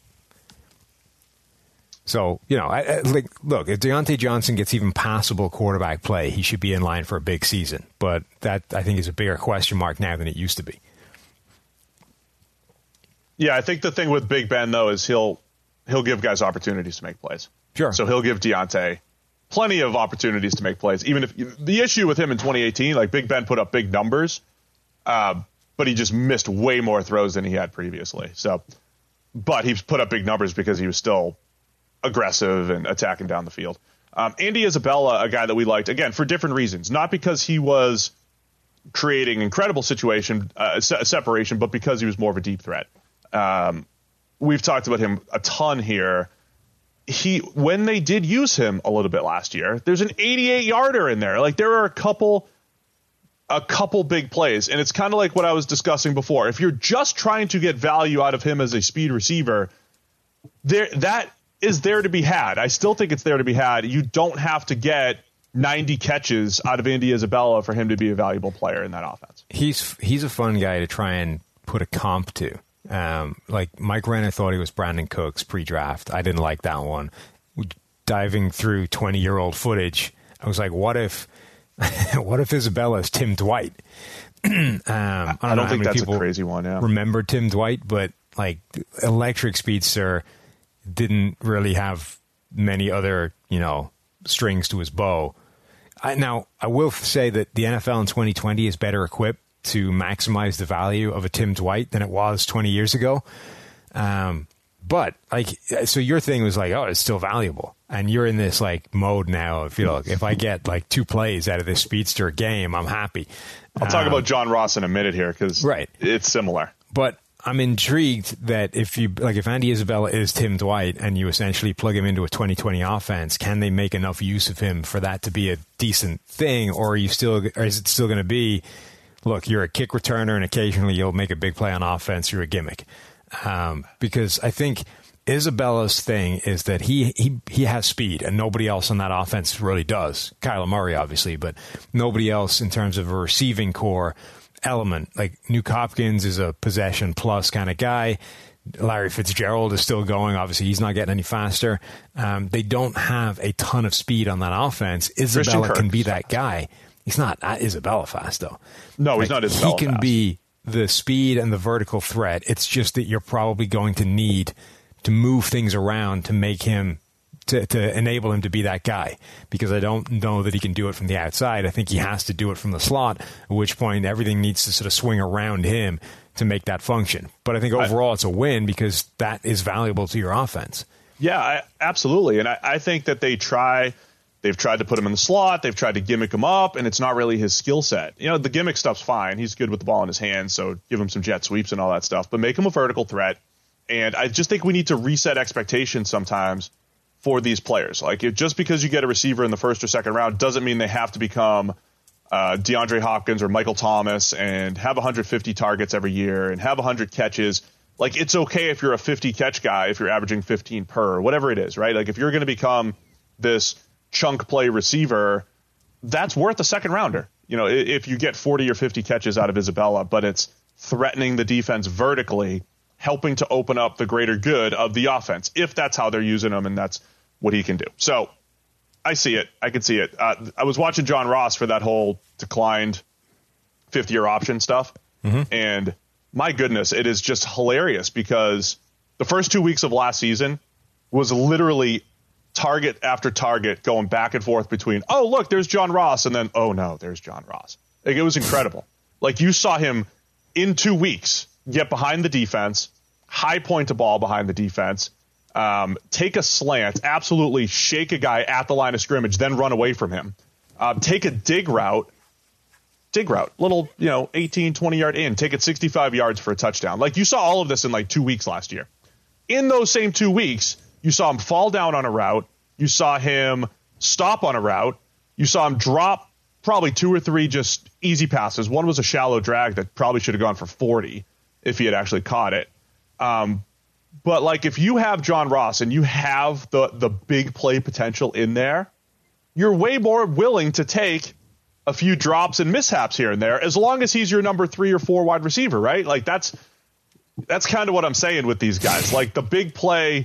So, you know, I, I, like, look, if Deontay Johnson gets even passable quarterback play, he should be in line for a big season. But that, I think, is a bigger question mark now than it used to be. Yeah, I think the thing with Big Ben, though, is he'll he'll give guys opportunities to make plays. Sure. So he'll give Deontay plenty of opportunities to make plays. Even if the issue with him in twenty eighteen, like Big Ben put up big numbers, uh, but he just missed way more throws than he had previously. So, but he's put up big numbers because he was still aggressive and attacking down the field. Um, Andy Isabella, a guy that we liked, again, for different reasons, not because he was creating incredible situation uh, se- separation, but because he was more of a deep threat. Um, we've talked about him a ton here. He, when they did use him a little bit last year, there's an eighty-eight yarder in there. Like there are a couple, a couple big plays. And it's kind of like what I was discussing before. If you're just trying to get value out of him as a speed receiver, there, that is there to be had. I still think it's there to be had. You don't have to get ninety catches out of Andy Isabella for him to be a valuable player in that offense. He's, he's a fun guy to try and put a comp to. Um, like Mike Renner thought he was Brandon Cooks pre-draft. I didn't like that one. Diving through twenty-year-old footage, I was like, "What if, what if Isabella is Tim Dwight?" um, I don't, I don't know think how many that's a crazy one. Yeah, remember Tim Dwight, but like electric speedster didn't really have many other, you know, strings to his bow. I, now, I will say that the N F L in twenty twenty is better equipped to maximize the value of a Tim Dwight than it was twenty years ago. Um, but like, so your thing was like, oh, it's still valuable. And you're in this like mode now. If you look, if I get like two plays out of this speedster game, I'm happy. I'll talk um, about John Ross in a minute here because right. it's similar. But I'm intrigued that if you like, if Andy Isabella is Tim Dwight and you essentially plug him into a twenty twenty offense, can they make enough use of him for that to be a decent thing, or are you still, or is it still going to be, look, you're a kick returner and occasionally you'll make a big play on offense. You're a gimmick. Um, because I think Isabella's thing is that he, he, he has speed and nobody else on that offense really does. Kyler Murray, obviously, but nobody else in terms of a receiving core element. Like Nuke Hopkins is a possession plus kind of guy. Larry Fitzgerald is still going. Obviously, he's not getting any faster. Um, they don't have a ton of speed on that offense. Isabella can be that guy. He's not Isabella fast, though. No, like, he's not Isabella He can fast. be the speed and the vertical threat. It's just that you're probably going to need to move things around to make him, to, to enable him to be that guy. Because I don't know that he can do it from the outside. I think he has to do it from the slot, at which point everything needs to sort of swing around him to make that function. But I think overall I, it's a win because that is valuable to your offense. Yeah, I, absolutely. And I, I think that they try They've tried to put him in the slot. They've tried to gimmick him up, and it's not really his skill set. You know, the gimmick stuff's fine. He's good with the ball in his hands, so give him some jet sweeps and all that stuff. But make him a vertical threat. And I just think we need to reset expectations sometimes for these players. Like, if, just because you get a receiver in the first or second round doesn't mean they have to become uh, DeAndre Hopkins or Michael Thomas and have one hundred fifty targets every year and have one hundred catches. Like, it's okay if you're a fifty-catch guy, if you're averaging fifteen per, or whatever it is, right? Like, if you're going to become this chunk play receiver, that's worth a second rounder. You know, if you get forty or fifty catches out of Isabella, but it's threatening the defense vertically, helping to open up the greater good of the offense, if that's how they're using him and that's what he can do. So I see it. I can see it. Uh, I was watching John Ross for that whole declined fifth-year option stuff, mm-hmm. and my goodness, it is just hilarious because the first two weeks of last season was literally target after target going back and forth between, oh, look, there's John Ross, and then, oh, no, there's John Ross. Like, it was incredible. Like, you saw him in two weeks get behind the defense, high point a ball behind the defense, um, take a slant, absolutely shake a guy at the line of scrimmage, then run away from him, uh, take a dig route, dig route, little, you know, eighteen, twenty yard in, take it sixty-five yards for a touchdown. Like, you saw all of this in like two weeks last year. In those same two weeks, you saw him fall down on a route. You saw him stop on a route. You saw him drop probably two or three just easy passes. One was a shallow drag that probably should have gone for forty if he had actually caught it. Um, but like, if you have John Ross and you have the, the big play potential in there, you're way more willing to take a few drops and mishaps here and there, as long as he's your number three or four wide receiver, right? Like, that's, that's kind of what I'm saying with these guys. Like, the big play,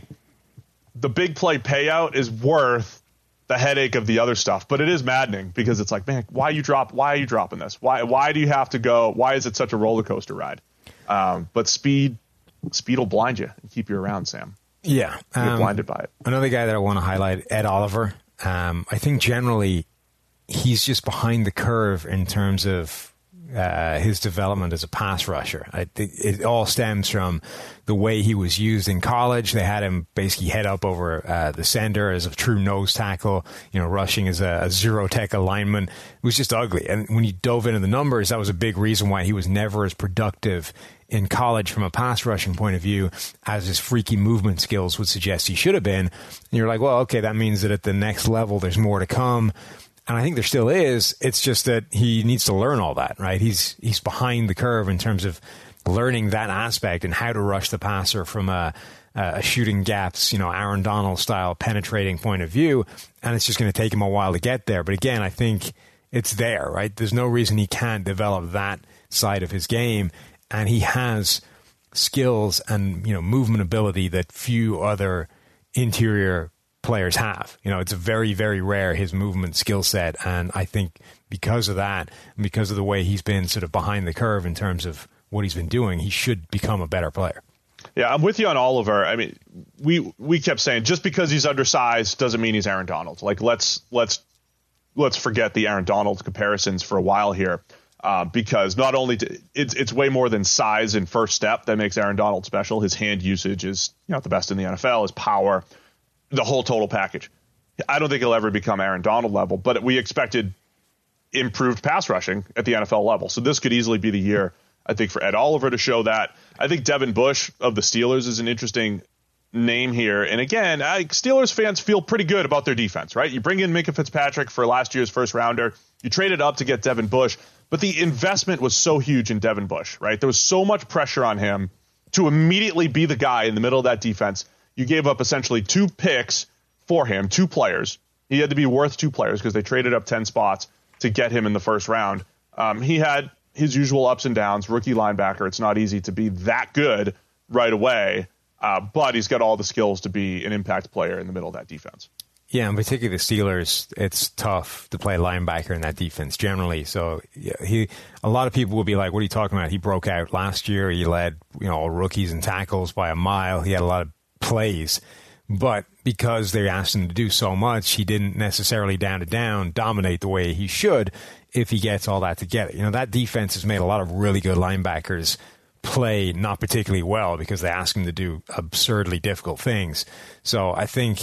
the big play payout is worth the headache of the other stuff, but it is maddening because it's like, man, why you drop, why are you dropping this? Why, why do you have to go? Why is it such a roller coaster ride? Um, but speed, speed will blind you and keep you around, Sam. Yeah. You're um, blinded by it. Another guy that I want to highlight, Ed Oliver. Um, I think generally he's just behind the curve in terms of uh, his development as a pass rusher. I think it all stems from the way he was used in college. They had him basically head up over uh, the center as a true nose tackle, you know, rushing as a, a zero tech alignment. It was just ugly. And when you dove into the numbers, that was a big reason why he was never as productive in college from a pass rushing point of view as his freaky movement skills would suggest he should have been. And you're like, well, okay, that means that at the next level, there's more to come. And I think there still is. It's just that he needs to learn all that, right? He's he's behind the curve in terms of learning that aspect and how to rush the passer from a, a shooting gaps, you know, Aaron Donald style penetrating point of view. And it's just going to take him a while to get there. But again, I think it's there, right? There's no reason he can't develop that side of his game. And he has skills and, you know, movement ability that few other interior players have. You know, it's very, very rare, his movement skill set. And I think because of that, and because of the way he's been sort of behind the curve in terms of what he's been doing, he should become a better player. Yeah, I'm with you on Oliver. I mean, we we kept saying just because he's undersized doesn't mean he's Aaron Donald. Like, let's let's let's forget the Aaron Donald comparisons for a while here. Uh, because not only do, it's it's way more than size and first step that makes Aaron Donald special. His hand usage is, you know, the best in the N F L. His power, the whole total package. I don't think he'll ever become Aaron Donald level, but we expected improved pass rushing at the N F L level. So this could easily be the year, I think, for Ed Oliver to show that. I think Devin Bush of the Steelers is an interesting name here. And again, I, Steelers fans feel pretty good about their defense, right? You bring in Minkah Fitzpatrick for last year's first rounder. You traded up to get Devin Bush. But the investment was so huge in Devin Bush, right? There was so much pressure on him to immediately be the guy in the middle of that defense. You gave up essentially two picks for him, two players. He had to be worth two players because they traded up ten spots to get him in the first round. Um, he had his usual ups and downs, rookie linebacker. It's not easy to be that good right away, uh, but he's got all the skills to be an impact player in the middle of that defense. Yeah, and particularly the Steelers, it's tough to play linebacker in that defense generally. So yeah, he, a lot of people will be like, what are you talking about? He broke out last year. He led, you know, rookies and tackles by a mile. He had a lot of plays. But because they asked him to do so much, he didn't necessarily down to down dominate the way he should if he gets all that together. You know, that defense has made a lot of really good linebackers play not particularly well because they ask him to do absurdly difficult things. So I think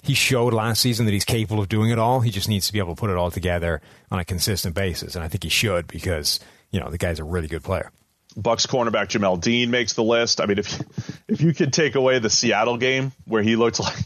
he showed last season that he's capable of doing it all. He just needs to be able to put it all together on a consistent basis. And I think he should because, you know, the guy's a really good player. Bucks cornerback Jamel Dean makes the list. I mean, if if you could take away the Seattle game where he looked like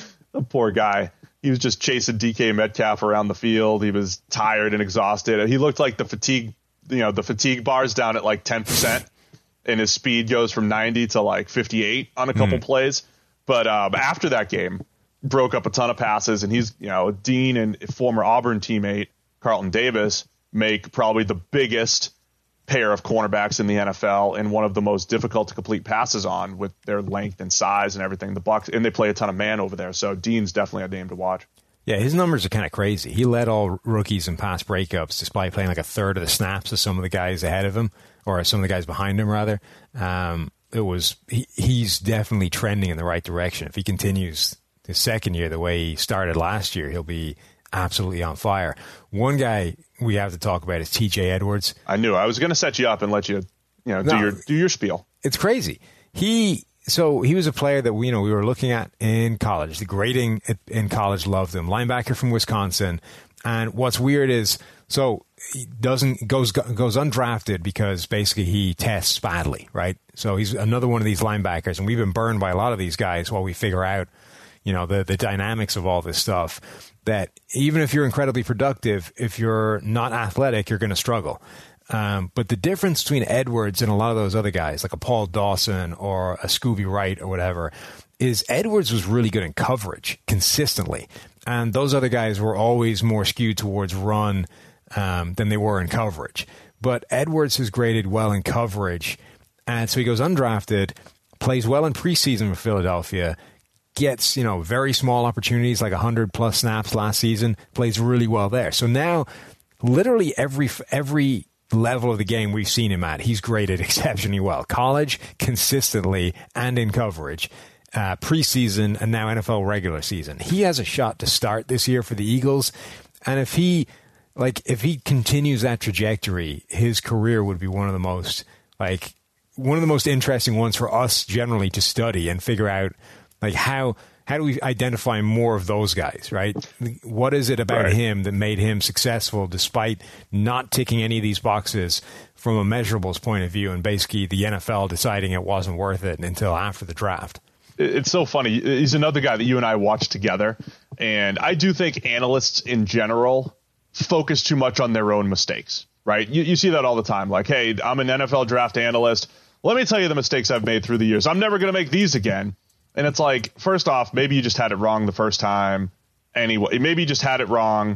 a poor guy, he was just chasing D K Metcalf around the field. He was tired and exhausted. He looked like the fatigue, you know, the fatigue bar's down at like ten percent, and his speed goes from ninety to like fifty-eight on a couple mm. plays. But um, after that game, broke up a ton of passes, and he's, you know, Dean and former Auburn teammate Carlton Davis make probably the biggest pair of cornerbacks in the N F L and one of the most difficult to complete passes on with their length and size and everything. The Bucks, and they play a ton of man over there, so Dean's definitely a name to watch. Yeah, his numbers are kind of crazy. He led all rookies in pass breakups despite playing like a third of the snaps of some of the guys ahead of him, or some of the guys behind him rather. Um, it was he, he's definitely trending in the right direction. If he continues his second year the way he started last year, he'll be absolutely on fire. One guy we have to talk about is T J Edwards. I knew I was going to set you up and let you, you know, do no, your do your spiel. It's crazy. He so he was a player that we you know we were looking at in college. The grading in college loved him. Linebacker from Wisconsin. And what's weird is so he doesn't goes goes undrafted because basically he tests badly, right? So he's another one of these linebackers, and we've been burned by a lot of these guys while we figure out, you know, the the dynamics of all this stuff. That even if you're incredibly productive, if you're not athletic, you're going to struggle. Um, but the difference between Edwards and a lot of those other guys, like a Paul Dawson or a Scooby Wright or whatever, is Edwards was really good in coverage consistently. And those other guys were always more skewed towards run um, than they were in coverage. But Edwards is graded well in coverage. And so he goes undrafted, plays well in preseason for Philadelphia, gets, you know, very small opportunities, like one hundred plus snaps last season, plays really well there. So now, literally every every level of the game we've seen him at, he's graded exceptionally well. College, consistently, and in coverage. Uh, preseason, and now N F L regular season. He has a shot to start this year for the Eagles. And if he, like, if he continues that trajectory, his career would be one of the most, like, one of the most interesting ones for us generally to study and figure out, like, how how do we identify more of those guys, right? What is it about right. him that made him successful despite not ticking any of these boxes from a measurables point of view, and basically the N F L deciding it wasn't worth it until after the draft? It's so funny. He's another guy that you and I watched together, and I do think analysts in general focus too much on their own mistakes, right? You, you see that all the time. Like, hey, I'm an N F L draft analyst. Let me tell you the mistakes I've made through the years. I'm never going to make these again. And it's like, first off, maybe you just had it wrong the first time. Anyway, maybe you just had it wrong.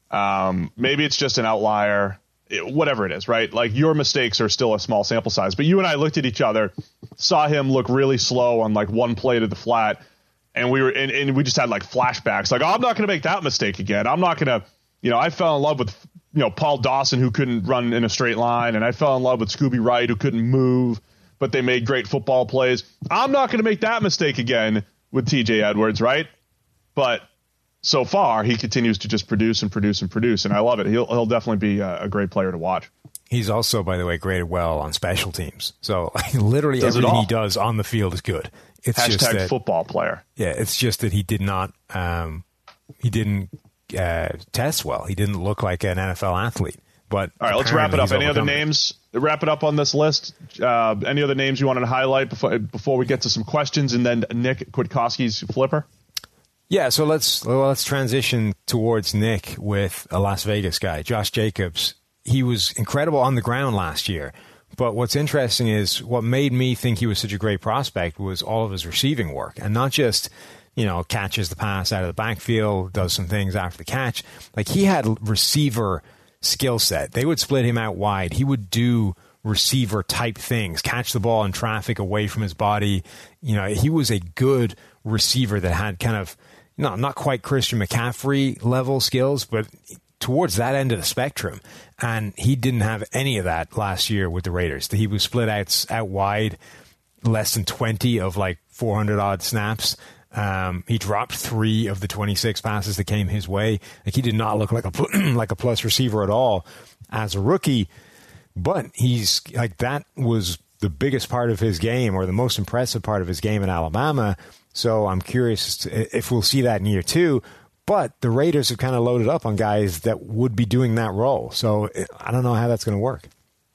Um, maybe it's just an outlier. It, whatever it is, right? Like, your mistakes are still a small sample size. But you and I looked at each other, saw him look really slow on like one play to the flat, and we were and, and we just had like flashbacks. Like, oh, I'm not going to make that mistake again. I'm not going to, you know, I fell in love with, you know, Paul Dawson, who couldn't run in a straight line, and I fell in love with Scooby Wright, who couldn't move, but they made great football plays. I'm not going to make that mistake again with T J Edwards, right? But so far, he continues to just produce and produce and produce, and I love it. He'll he'll definitely be a, a great player to watch. He's also, by the way, graded well on special teams. So literally does everything he does on the field is good. It's Hashtag just that, football player. Yeah, it's just that he did not, um, he didn't uh, test well. He didn't look like an N F L athlete. But all right, let's wrap it up. Any other names? Wrap it up on this list. Uh, any other names you wanted to highlight before before we get to some questions, and then Nick Kwiatkowski's flipper? Yeah, so let's well, let's transition towards Nick with a Las Vegas guy, Josh Jacobs. He was incredible on the ground last year. But what's interesting is what made me think he was such a great prospect was all of his receiving work, and not just, you know, catches the pass out of the backfield, does some things after the catch. Like, he had receiver skill set. They would split him out wide. He would do receiver type things, catch the ball in traffic away from his body. You know, he was a good receiver that had kind of, no, not quite Christian McCaffrey level skills, but towards that end of the spectrum. And he didn't have any of that last year with the Raiders. He was split out, out wide, less than twenty of like four hundred odd snaps. Um, he dropped three of the twenty-six passes that came his way. Like, he did not look like a like a plus receiver at all as a rookie. But he's like, that was the biggest part of his game, or the most impressive part of his game in Alabama. So I'm curious as to if we'll see that in year two. But the Raiders have kind of loaded up on guys that would be doing that role. So I don't know how that's going to work.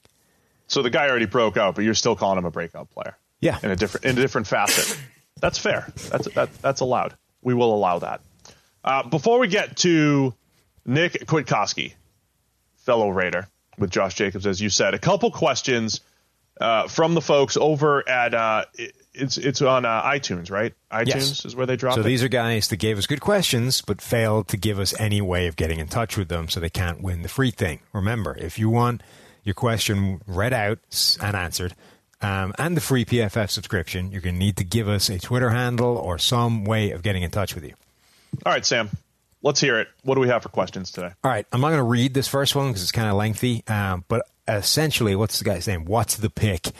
So the guy already broke out, but you're still calling him a breakout player. Yeah. In a different in a different facet. That's fair. That's that, that's allowed. We will allow that. Uh, before we get to Nick Kwiatkowski, fellow Raider, with Josh Jacobs, as you said, a couple questions uh, from the folks over at uh, it, it's it's on uh, iTunes, right? iTunes yes. is where they drop so it. So these are guys that gave us good questions, but failed to give us any way of getting in touch with them, so they can't win the free thing. Remember, if you want your question read out and answered, Um, and the free P F F subscription, you're going to need to give us a Twitter handle or some way of getting in touch with you. All right, Sam, let's hear it. What do we have for questions today? All right, I'm not going to read this first one because it's kind of lengthy, um, but essentially, what's the guy's name? What's the pick?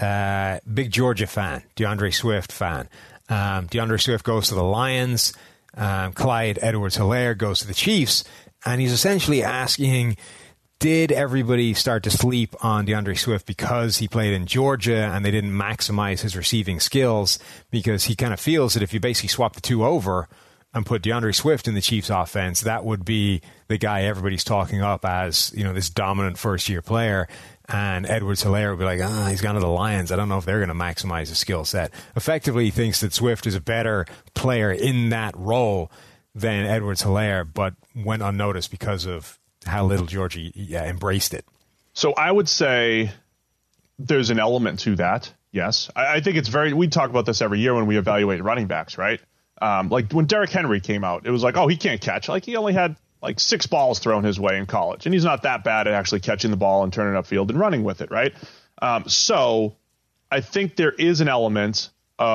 Uh, big Georgia fan, DeAndre Swift fan. Um, DeAndre Swift goes to the Lions. Um, Clyde Edwards-Helaire goes to the Chiefs. And he's essentially asking, did everybody start to sleep on DeAndre Swift because he played in Georgia and they didn't maximize his receiving skills? Because he kind of feels that if you basically swap the two over and put DeAndre Swift in the Chiefs offense, that would be the guy everybody's talking up as, you know, this dominant first-year player. And Edwards-Helaire would be like, ah, oh, he's gone to the Lions. I don't know if they're going to maximize his skill set. Effectively, he thinks that Swift is a better player in that role than Edwards-Helaire, but went unnoticed because of how little Georgia yeah, embraced it. So I would say there's an element to that, yes. I, I think it's very – we talk about this every year when we evaluate running backs, right? Um, like when Derrick Henry came out, it was like, oh, he can't catch. Like he only had like six balls thrown his way in college, and he's not that bad at actually catching the ball and turning upfield and running with it, right? Um, so I think there is an element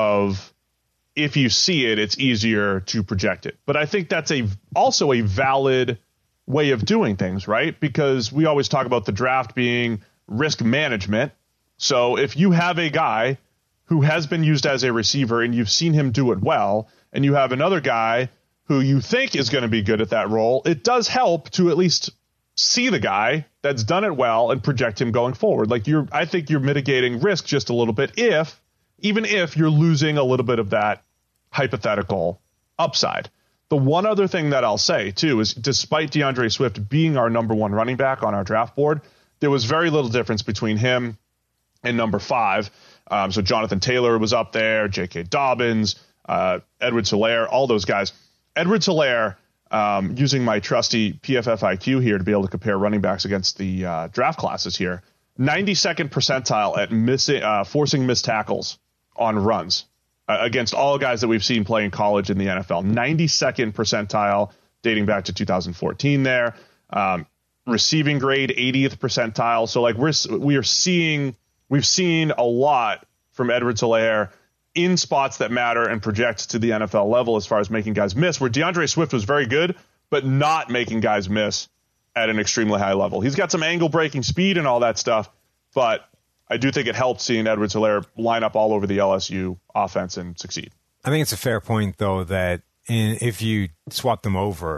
of if you see it, it's easier to project it. But I think that's a also a valid – way of doing things, right? Because we always talk about the draft being risk management. So if you have a guy who has been used as a receiver and you've seen him do it well, and you have another guy who you think is going to be good at that role, it does help to at least see the guy that's done it well and project him going forward. Like you're, I think you're mitigating risk just a little bit if, even if you're losing a little bit of that hypothetical upside. The one other thing that I'll say, too, is despite DeAndre Swift being our number one running back on our draft board, there was very little difference between him and number five. Um, so Jonathan Taylor was up there, J K. Dobbins, uh, Edwards-Helaire, all those guys. Edwards-Helaire, um, using my trusty P F F I Q here to be able to compare running backs against the uh, draft classes here, ninety-second percentile at missing, uh, forcing missed tackles on runs. Uh, against all guys that we've seen play in college in the N F L. ninety-second percentile dating back to two thousand fourteen there. Um, receiving grade, eightieth percentile. So like we're, we are seeing, we've seen a lot from Edwards-Helaire in spots that matter and project to the N F L level as far as making guys miss, where DeAndre Swift was very good, but not making guys miss at an extremely high level. He's got some angle breaking speed and all that stuff, but I do think it helped seeing Edwards-Helaire line up all over the L S U offense and succeed. I think it's a fair point, though, that in, if you swap them over,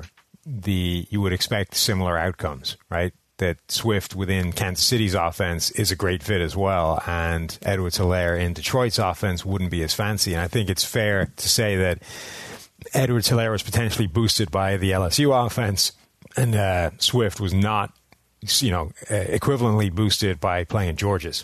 the you would expect similar outcomes, right? That Swift within Kansas City's offense is a great fit as well, and Edwards-Helaire in Detroit's offense wouldn't be as fancy. And I think it's fair to say that Edwards-Helaire was potentially boosted by the L S U offense, and uh, Swift was not, you know, equivalently boosted by playing Georgia's.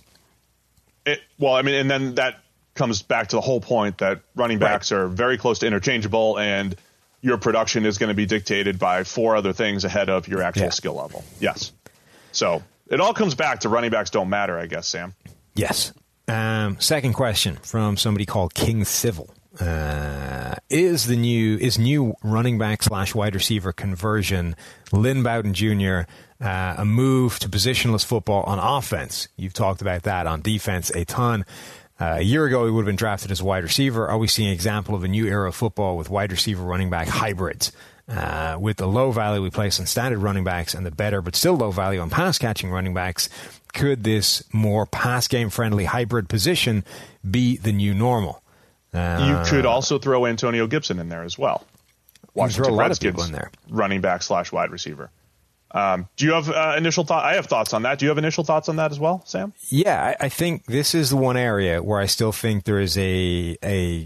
It, well, I mean, and then that comes back to the whole point that running backs right. are very close to interchangeable, and your production is going to be dictated by four other things ahead of your actual yeah. skill level. Yes. So it all comes back to running backs don't matter, I guess, Sam. Yes. Um, second question from somebody called King Civil. Uh, is the new is new running back slash wide receiver conversion Lynn Bowden Junior uh, a move to positionless football on offense? You've talked about that on defense a ton. Uh, a year ago, he would have been drafted as a wide receiver. Are we seeing an example of a new era of football with wide receiver running back hybrids? Uh, with the low value we place on standard running backs and the better but still low value on pass catching running backs, could this more pass game friendly hybrid position be the new normal? Uh, you could also throw Antonio Gibson in there as well. Washington throw a lot Redskins of people in there. Running back slash wide receiver. Um, do you have uh, initial thought? I have thoughts on that. Do you have initial thoughts on that as well, Sam? Yeah, I, I think this is the one area where I still think there is a a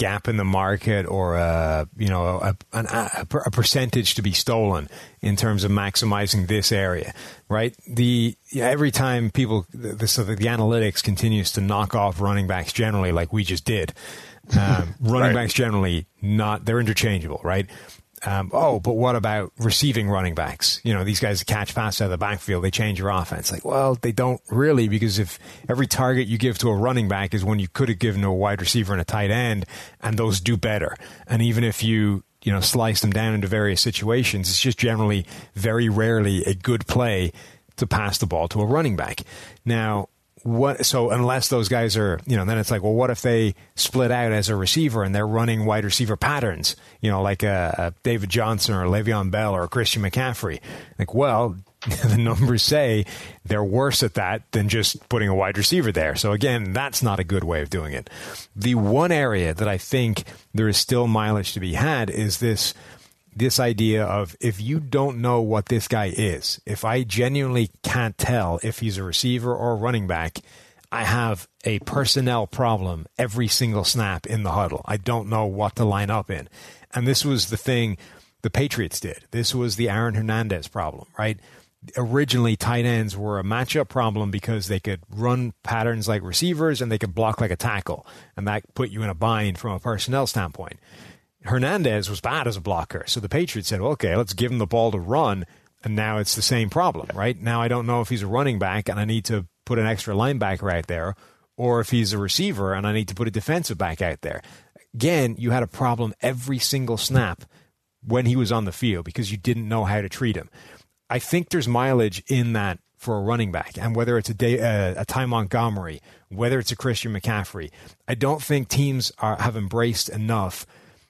gap in the market or a, you know, a, an, a, a percentage to be stolen in terms of maximizing this area, right? The every time people, the, the, so the analytics continues to knock off running backs generally, like we just did. Um, running right. backs generally not, they're interchangeable, right? Um, oh, but what about receiving running backs? You know, these guys catch passes out of the backfield, they change your offense. Like, well, they don't really, because if every target you give to a running back is one you could have given to a wide receiver and a tight end, and those do better. And even if you, you know, slice them down into various situations, it's just generally very rarely a good play to pass the ball to a running back. Now, What, so unless those guys are, you know, then it's like, well, what if they split out as a receiver and they're running wide receiver patterns, you know, like a, a David Johnson or Le'Veon Bell or Christian McCaffrey? Like, well, the numbers say they're worse at that than just putting a wide receiver there. So again, that's not a good way of doing it. The one area that I think there is still mileage to be had is this This idea of, if you don't know what this guy is, if I genuinely can't tell if he's a receiver or a running back, I have a personnel problem every single snap in the huddle. I don't know what to line up in. And this was the thing the Patriots did. This was the Aaron Hernandez problem, right? Originally, tight ends were a matchup problem because they could run patterns like receivers and they could block like a tackle. And that put you in a bind from a personnel standpoint. Hernandez was bad as a blocker. So the Patriots said, well, okay, let's give him the ball to run. And now it's the same problem, right? Now I don't know if he's a running back and I need to put an extra linebacker out there, or if he's a receiver and I need to put a defensive back out there. Again, you had a problem every single snap when he was on the field because you didn't know how to treat him. I think there's mileage in that for a running back, and whether it's a, day, uh, a Ty Montgomery, whether it's a Christian McCaffrey, I don't think teams are, have embraced enough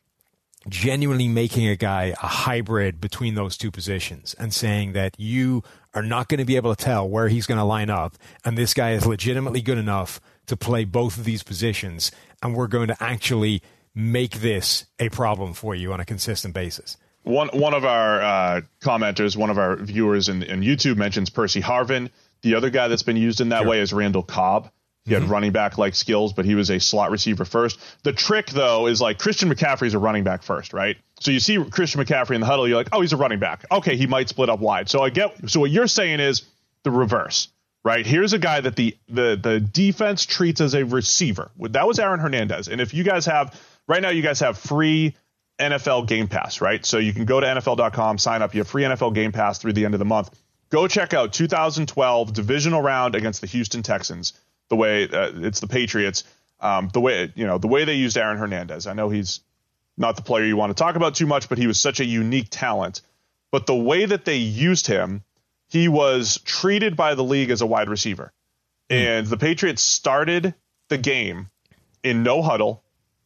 genuinely making a guy a hybrid between those two positions and saying that you are not going to be able to tell where he's going to line up, and this guy is legitimately good enough to play both of these positions, and we're going to actually make this a problem for you on a consistent basis. One one of our uh, commenters, one of our viewers in, in YouTube mentions Percy Harvin. The other guy that's been used in that sure. way is Randall Cobb. He had mm-hmm. running back like skills, but he was a slot receiver first. The trick, though, is like Christian McCaffrey is a running back first, right? So you see Christian McCaffrey in the huddle, you're like, oh, he's a running back. Okay, he might split up wide. So I get. So what you're saying is the reverse, right? Here's a guy that the the the defense treats as a receiver. That was Aaron Hernandez. And if you guys have right now, you guys have free N F L Game Pass, right? So you can go to N F L dot com, sign up. You have free N F L Game Pass through the end of the month. Go check out two thousand twelve divisional round against the Houston Texans. The way uh, it's the Patriots, um, the way you know the way they used Aaron Hernandez. I know he's not the player you want to talk about too much, but he was such a unique talent. But the way that they used him, he was treated by the league as a wide receiver. Mm. And the Patriots started the game in no huddle,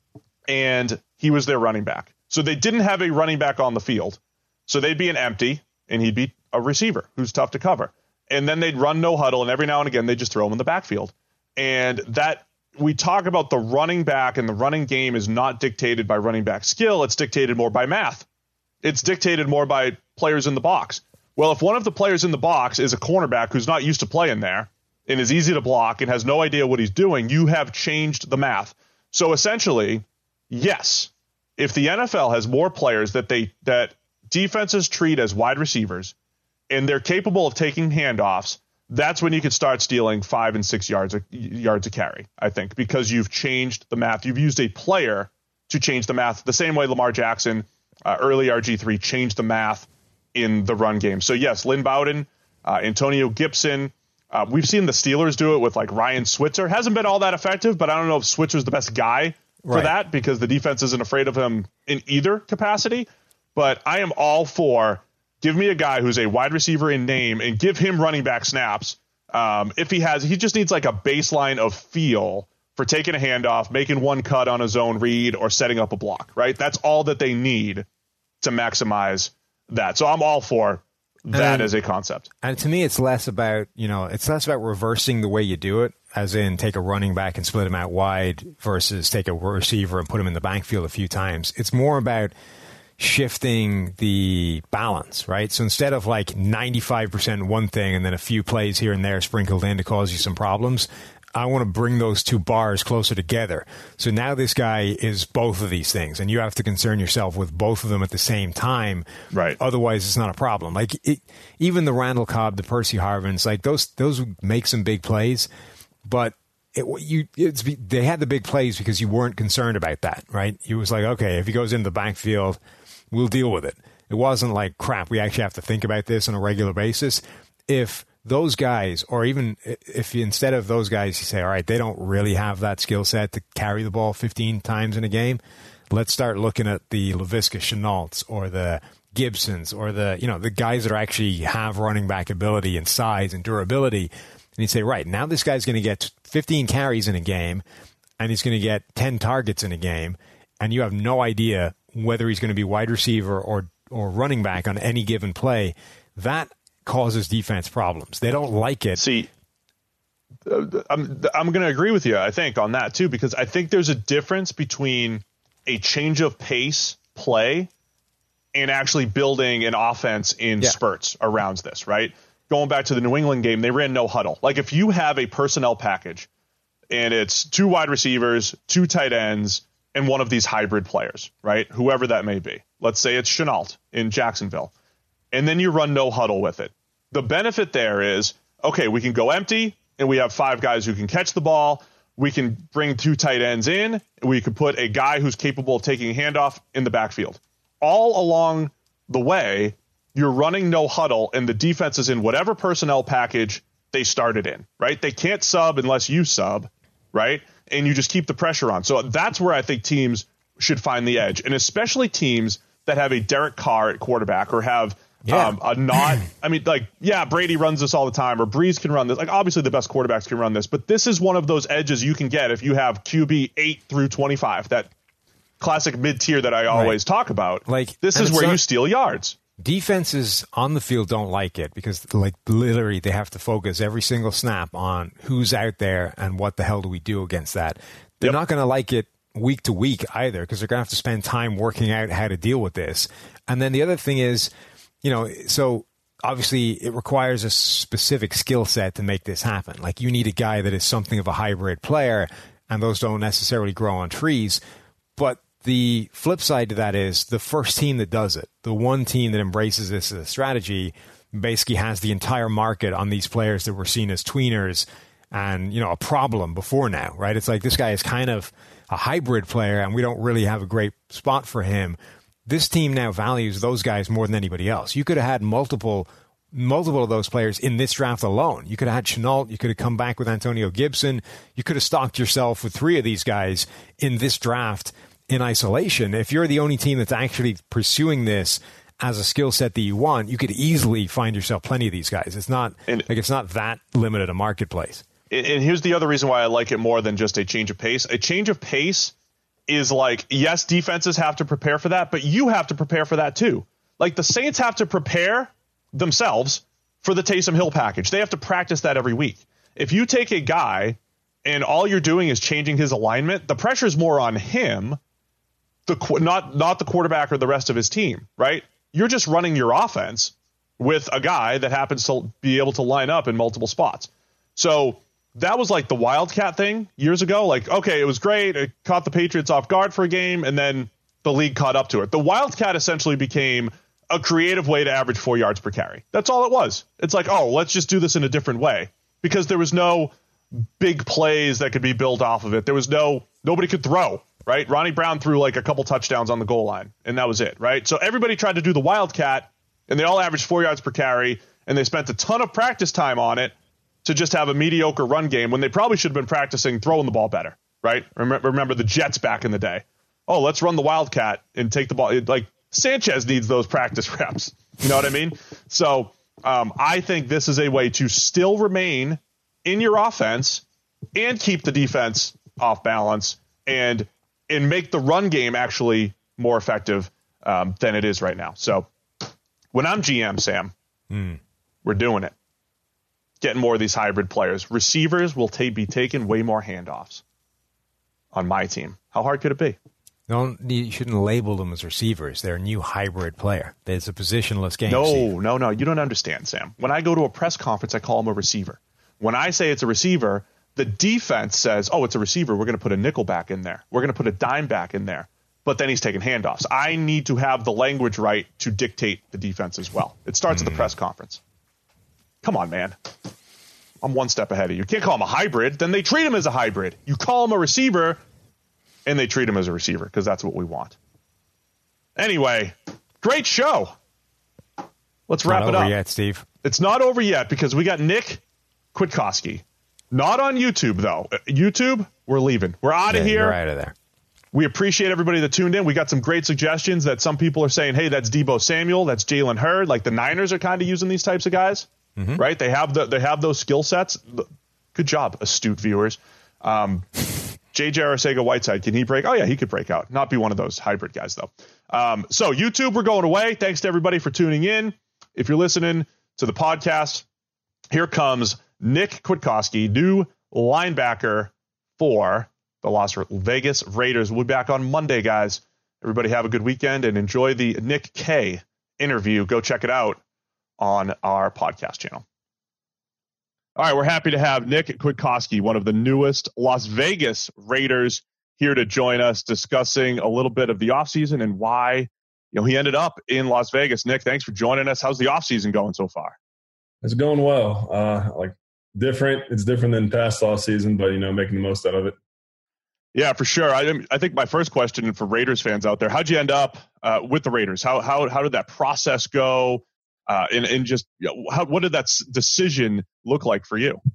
and he was their running back. So they didn't have a running back on the field. So they'd be an empty, and he'd be a receiver who's tough to cover. And then they'd run no huddle, and every now and again they'd just throw him in the backfield. And that we talk about the running back, and the running game is not dictated by running back skill. It's dictated more by math. It's dictated more by players in the box. Well, if one of the players in the box is a cornerback who's not used to playing there and is easy to block and has no idea what he's doing, you have changed the math. So essentially, yes, if the N F L has more players that they that defenses treat as wide receivers and they're capable of taking handoffs, that's when you can start stealing five and six yards a, yards a carry, I think, because you've changed the math. You've used a player to change the math the same way Lamar Jackson, uh, early R G three, changed the math in the run game. So, yes, Lynn Bowden, uh, Antonio Gibson. Uh, we've seen the Steelers do it with, like, Ryan Switzer. Hasn't been all that effective, but I don't know if Switzer's the best guy for right. that because the defense isn't afraid of him in either capacity. But I am all for give me a guy who's a wide receiver in name and give him running back snaps. Um, if he has, he just needs like a baseline of feel for taking a handoff, making one cut on a zone read, or setting up a block, right? That's all that they need to maximize that. So I'm all for that and, as a concept. And to me, it's less about, you know, it's less about reversing the way you do it, as in take a running back and split him out wide versus take a receiver and put him in the backfield a few times. It's more about shifting the balance, right? So instead of like ninety-five percent one thing and then a few plays here and there sprinkled in to cause you some problems, I want to bring those two bars closer together. So now this guy is both of these things, and you have to concern yourself with both of them at the same time. Right. Otherwise, it's not a problem. Like it, even the Randall Cobb, the Percy Harvins, like those those make some big plays, but it, you it's they had the big plays because you weren't concerned about that, right? It was like, okay, if he goes into the backfield, we'll deal with it. It wasn't like, crap, we actually have to think about this on a regular basis. If those guys, or even if you, instead of those guys, you say, all right, they don't really have that skill set to carry the ball fifteen times in a game, let's start looking at the Laviska Shenaults or the Gibsons or the, you know, the guys that are actually have running back ability and size and durability. And you say, right, now this guy's going to get fifteen carries in a game and he's going to get ten targets in a game, and you have no idea whether he's going to be wide receiver or, or running back on any given play. That causes defense problems. They don't like it. See, uh, I'm I'm going to agree with you, I think, on that too, because I think there's a difference between a change of pace play and actually building an offense in yeah. spurts around this, right? Going back to the New England game, they ran no huddle. Like if you have a personnel package and it's two wide receivers, two tight ends, and one of these hybrid players, right? Whoever that may be. Let's say it's Shenault in Jacksonville. And then you run no huddle with it. The benefit there is, okay, we can go empty, and we have five guys who can catch the ball. We can bring two tight ends in. And we can put a guy who's capable of taking a handoff in the backfield. All along the way, you're running no huddle, and the defense is in whatever personnel package they started in, right? They can't sub unless you sub, right? And you just keep the pressure on. So that's where I think teams should find the edge, and especially teams that have a Derek Carr at quarterback or have yeah. um, a not, I mean, like, yeah, Brady runs this all the time, or Breeze can run this. Like, obviously the best quarterbacks can run this, but this is one of those edges you can get if you have Q B eight through twenty-five, that classic mid-tier that I always right. talk about. Like, this is where not, you steal yards. Defenses on the field don't like it because, like, literally they have to focus every single snap on who's out there and what the hell do we do against that. They're yep. not going to like it week to week either, because they're going to have to spend time working out how to deal with this. And then the other thing is, you know, so obviously it requires a specific skill set to make this happen. Like, you need a guy that is something of a hybrid player, and those don't necessarily grow on trees. But the flip side to that is the first team that does it, the one team that embraces this as a strategy, basically has the entire market on these players that were seen as tweeners and, you know, a problem before now, right? It's like, this guy is kind of a hybrid player and we don't really have a great spot for him. This team now values those guys more than anybody else. You could have had multiple multiple of those players in this draft alone. You could have had Shenault. You could have come back with Antonio Gibson. You could have stocked yourself with three of these guys in this draft in isolation. If you're the only team that's actually pursuing this as a skill set that you want, you could easily find yourself plenty of these guys. It's not and, like it's not that limited a marketplace. And here's the other reason why I like it more than just a change of pace. A change of pace is like, yes, defenses have to prepare for that, but you have to prepare for that too. Like, the Saints have to prepare themselves for the Taysom Hill package. They have to practice that every week. If you take a guy and all you're doing is changing his alignment, the pressure is more on him, the not not the quarterback or the rest of his team, right? You're just running your offense with a guy that happens to be able to line up in multiple spots. So that was like the Wildcat thing years ago. Like, okay, it was great. It caught the Patriots off guard for a game, and then the league caught up to it. The Wildcat essentially became a creative way to average four yards per carry. That's all it was. It's like, oh, let's just do this in a different way, because there was no big plays that could be built off of it. There was no, nobody could throw, right? Ronnie Brown threw like a couple touchdowns on the goal line, and that was it, right? So everybody tried to do the Wildcat, and they all averaged four yards per carry, and they spent a ton of practice time on it to just have a mediocre run game when they probably should have been practicing throwing the ball better, right? Remember, remember the Jets back in the day. Oh, let's run the Wildcat and take the ball. Like, Sanchez needs those practice reps. You know what I mean? So um, I think this is a way to still remain in your offense and keep the defense off balance and and make the run game actually more effective um, than it is right now. So when I'm G M, Sam, mm. we're doing it. Getting more of these hybrid players. Receivers will ta- be taking way more handoffs on my team. How hard could it be? No, you shouldn't label them as receivers. They're a new hybrid player. It's a positionless game. No, receiver. no, no. You don't understand, Sam. When I go to a press conference, I call them a receiver. When I say it's a receiver, The defense says, oh, it's a receiver. We're going to put a nickel back in there. We're going to put a dime back in there. But then he's taking handoffs. I need to have the language right to dictate the defense as well. It starts mm. at the press conference. Come on, man. I'm one step ahead of you. You can't call him a hybrid. Then they treat him as a hybrid. You call him a receiver, and they treat him as a receiver because that's what we want. Anyway, great show. Let's wrap not it up. Not over yet, Steve. It's not over yet because we got Nick Kwiatkowski. Not on YouTube, though. YouTube, we're leaving. We're out of yeah, here. We're out of there. We appreciate everybody that tuned in. We got some great suggestions that some people are saying, hey, that's Deebo Samuel, that's Jalen Hurd. Like the Niners are kind of using these types of guys, mm-hmm. right? They have the they have those skill sets. Good job, astute viewers. Um, J J Arcega-Whiteside, can he break? Oh, yeah, he could break out. Not be one of those hybrid guys, though. Um, so YouTube, we're going away. Thanks to everybody for tuning in. If you're listening to the podcast, here comes Nick Kwiatkowski, new linebacker for the Las Vegas Raiders. We'll be back on Monday, guys. Everybody have a good weekend and enjoy the Nick K interview. Go check it out on our podcast channel. All right, we're happy to have Nick Kwiatkowski, one of the newest Las Vegas Raiders, here to join us discussing a little bit of the offseason and why you know he ended up in Las Vegas. Nick, thanks for joining us. How's the offseason going so far? It's going well. Uh, like different. It's different than past offseason, but, you know, making the most out of it. Yeah, for sure. I, I think my first question for Raiders fans out there, how'd you end up uh, with the Raiders? How how how did that process go? Uh, and, and just you know, how, what did that decision look like for you?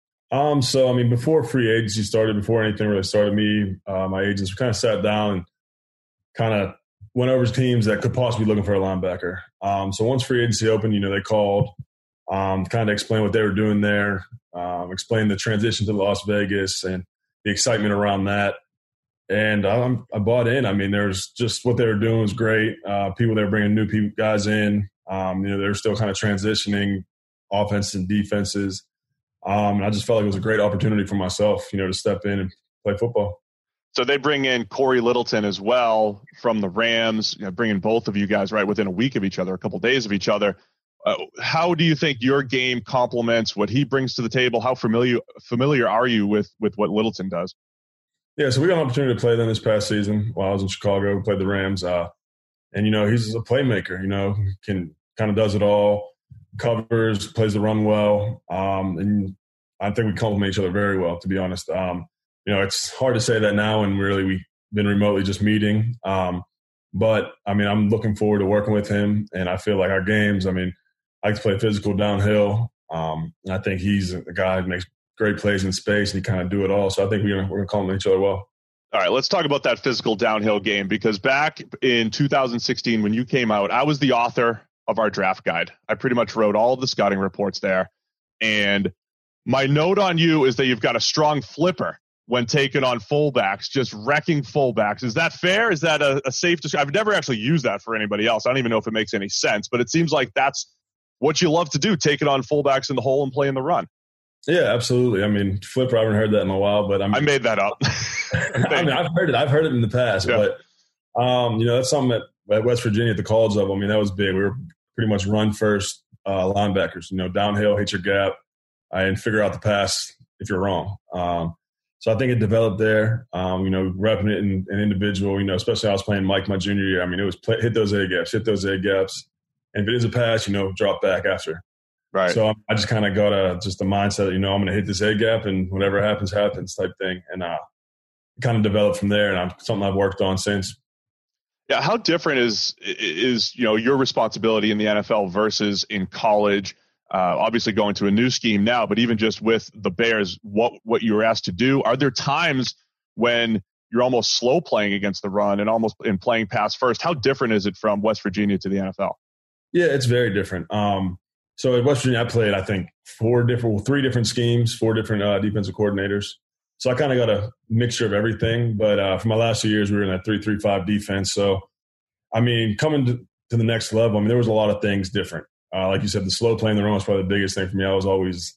Um, so, I mean, before free agency started, before anything really started, me, uh, my agents kind of sat down and kind of went over teams that could possibly be looking for a linebacker. Um, so once free agency opened, you know, they called, um, kind of explain what they were doing there, um, explain the transition to Las Vegas and the excitement around that. And I, I bought in. I mean, there's just what they were doing was great. Uh, people, they were bringing new people, guys in. Um, you know, they were still kind of transitioning offenses and defenses. Um, and I just felt like it was a great opportunity for myself, you know, to step in and play football. So they bring in Corey Littleton as well from the Rams, you know, bringing both of you guys right within a week of each other, a couple of days of each other. Uh, how do you think your game complements what he brings to the table? How familiar familiar are you with with what Littleton does? Yeah, so we got an opportunity to play them this past season while I was in Chicago. We played the Rams. Uh, and, you know, he's a playmaker, you know, can kind of does it all, covers, plays the run well. Um, and I think we complement each other very well, to be honest. Um, you know, it's hard to say that now and really we've been remotely just meeting. Um, but, I mean, I'm looking forward to working with him. And I feel like our games, I mean, I like to play physical downhill. Um, and I think he's a guy who makes great plays in space and he kind of do it all. So I think we're going we're going to complement each other well. All right, let's talk about that physical downhill game because back in two thousand sixteen when you came out, I was the author of our draft guide. I pretty much wrote all of the scouting reports there. And my note on you is that you've got a strong flipper when taking on fullbacks, just wrecking fullbacks. Is that fair? Is that a, a safe description? I've never actually used that for anybody else. I don't even know if it makes any sense, but it seems like that's what you love to do, taking on fullbacks in the hole and playing the run. Yeah, absolutely. I mean, flipper, I haven't heard that in a while, but I mean, I made that up. I mean, I've heard it. I've heard it in the past, yeah. but um, you know, that's something that at West Virginia at the college level, I mean, that was big. We were pretty much run first uh, linebackers, you know, downhill, hit your gap, uh, and figure out the pass if you're wrong. Um, so I think it developed there. Um, you know, repping it in an individual, you know, especially I was playing Mike my junior year. I mean, it was play, hit those A gaps, hit those A gaps. And if it is a pass, you know, drop back after. Right. So I just kind of got a just a mindset, you know, I'm going to hit this A gap and whatever happens, happens type thing. And uh, kind of developed from there. And I'm something I've worked on since. Yeah. How different is, is, you know, your responsibility in the N F L versus in college? Uh, obviously going to a new scheme now, but even just with the Bears, what, what you were asked to do, are there times when you're almost slow playing against the run and almost in playing pass first? How different is it from West Virginia to the N F L? Yeah, it's very different. Um, So at West Virginia, I played, I think, four different, well, three different schemes, four different uh, defensive coordinators. So I kind of got a mixture of everything. But uh, for my last two years, we were in that three three five defense. So, I mean, coming to, to the next level, I mean, there was a lot of things different. Uh, like you said, the slow playing the run was probably the biggest thing for me. I was always,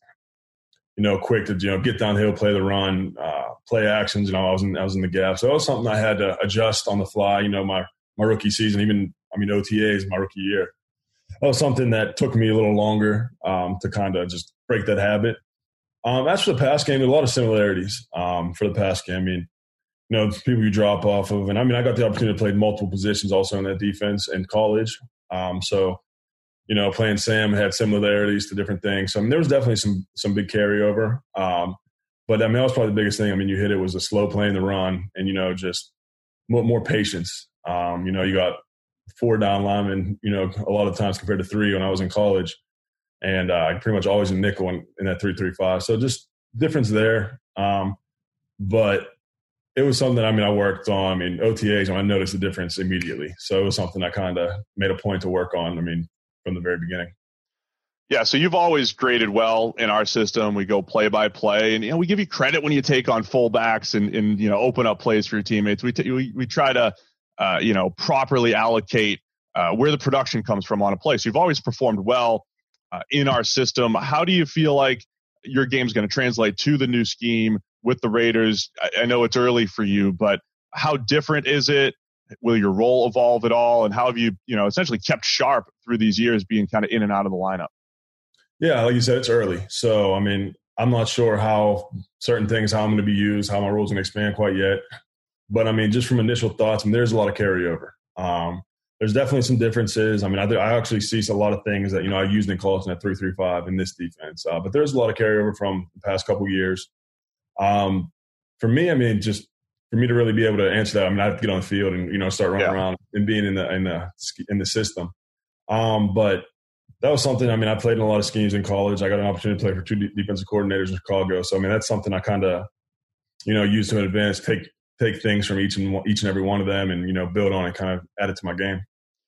you know, quick to, you know, get downhill, play the run, uh, play actions. You know, I was in, I was in the gap. So that was something I had to adjust on the fly, you know, my, my rookie season, even, I mean, O T As, my rookie year. That was something that took me a little longer um, to kind of just break that habit. Um, as for the pass game, there are a lot of similarities um, for the pass game. I mean, you know, people you drop off of. And, I mean, I got the opportunity to play multiple positions also in that defense in college. Um, so, you know, playing Sam had similarities to different things. So, I mean, there was definitely some some big carryover. Um, but, I mean, that was probably the biggest thing. I mean, you hit it was a slow playing the run and, you know, just more, more patience. Um, you know, you got four down linemen, you know, a lot of times compared to three when I was in college. And uh, pretty much always in nickel in, in that three three five. So just difference there. Um, but it was something that, I mean, I worked on. I mean, O T As, I noticed the difference immediately. So it was something I kind of made a point to work on, I mean, from the very beginning. Yeah, so you've always graded well in our system. We go play by play, and you know we give you credit when you take on fullbacks and, and you know open up plays for your teammates. We t- we, we try to uh, you know properly allocate uh, where the production comes from on a play. So you've always performed well uh, in our system. How do you feel like your game's going to translate to the new scheme with the Raiders? I, I know it's early for you, but how different is it? Will your role evolve at all? And how have you you know essentially kept sharp through these years, being kind of in and out of the lineup? Yeah, like you said, it's early. So, I mean, I'm not sure how certain things, how I'm going to be used, how my role's going to expand quite yet. But, I mean, just from initial thoughts, I mean, there's a lot of carryover. Um, there's definitely some differences. I mean, I, I actually see a lot of things that, you know, I used in Clawson at three three five in this defense. Uh, but there's a lot of carryover from the past couple years. Um, for me, I mean, just for me to really be able to answer that, I mean, I have to get on the field and, you know, start running yeah. around and being in the in the, in the system. Um, but that was something, I mean, I played in a lot of schemes in college. I got an opportunity to play for two defensive coordinators in Chicago. So, I mean, that's something I kind of, you know, use to an advantage, take take things from each and each and every one of them and, you know, build on it, kind of add it to my game.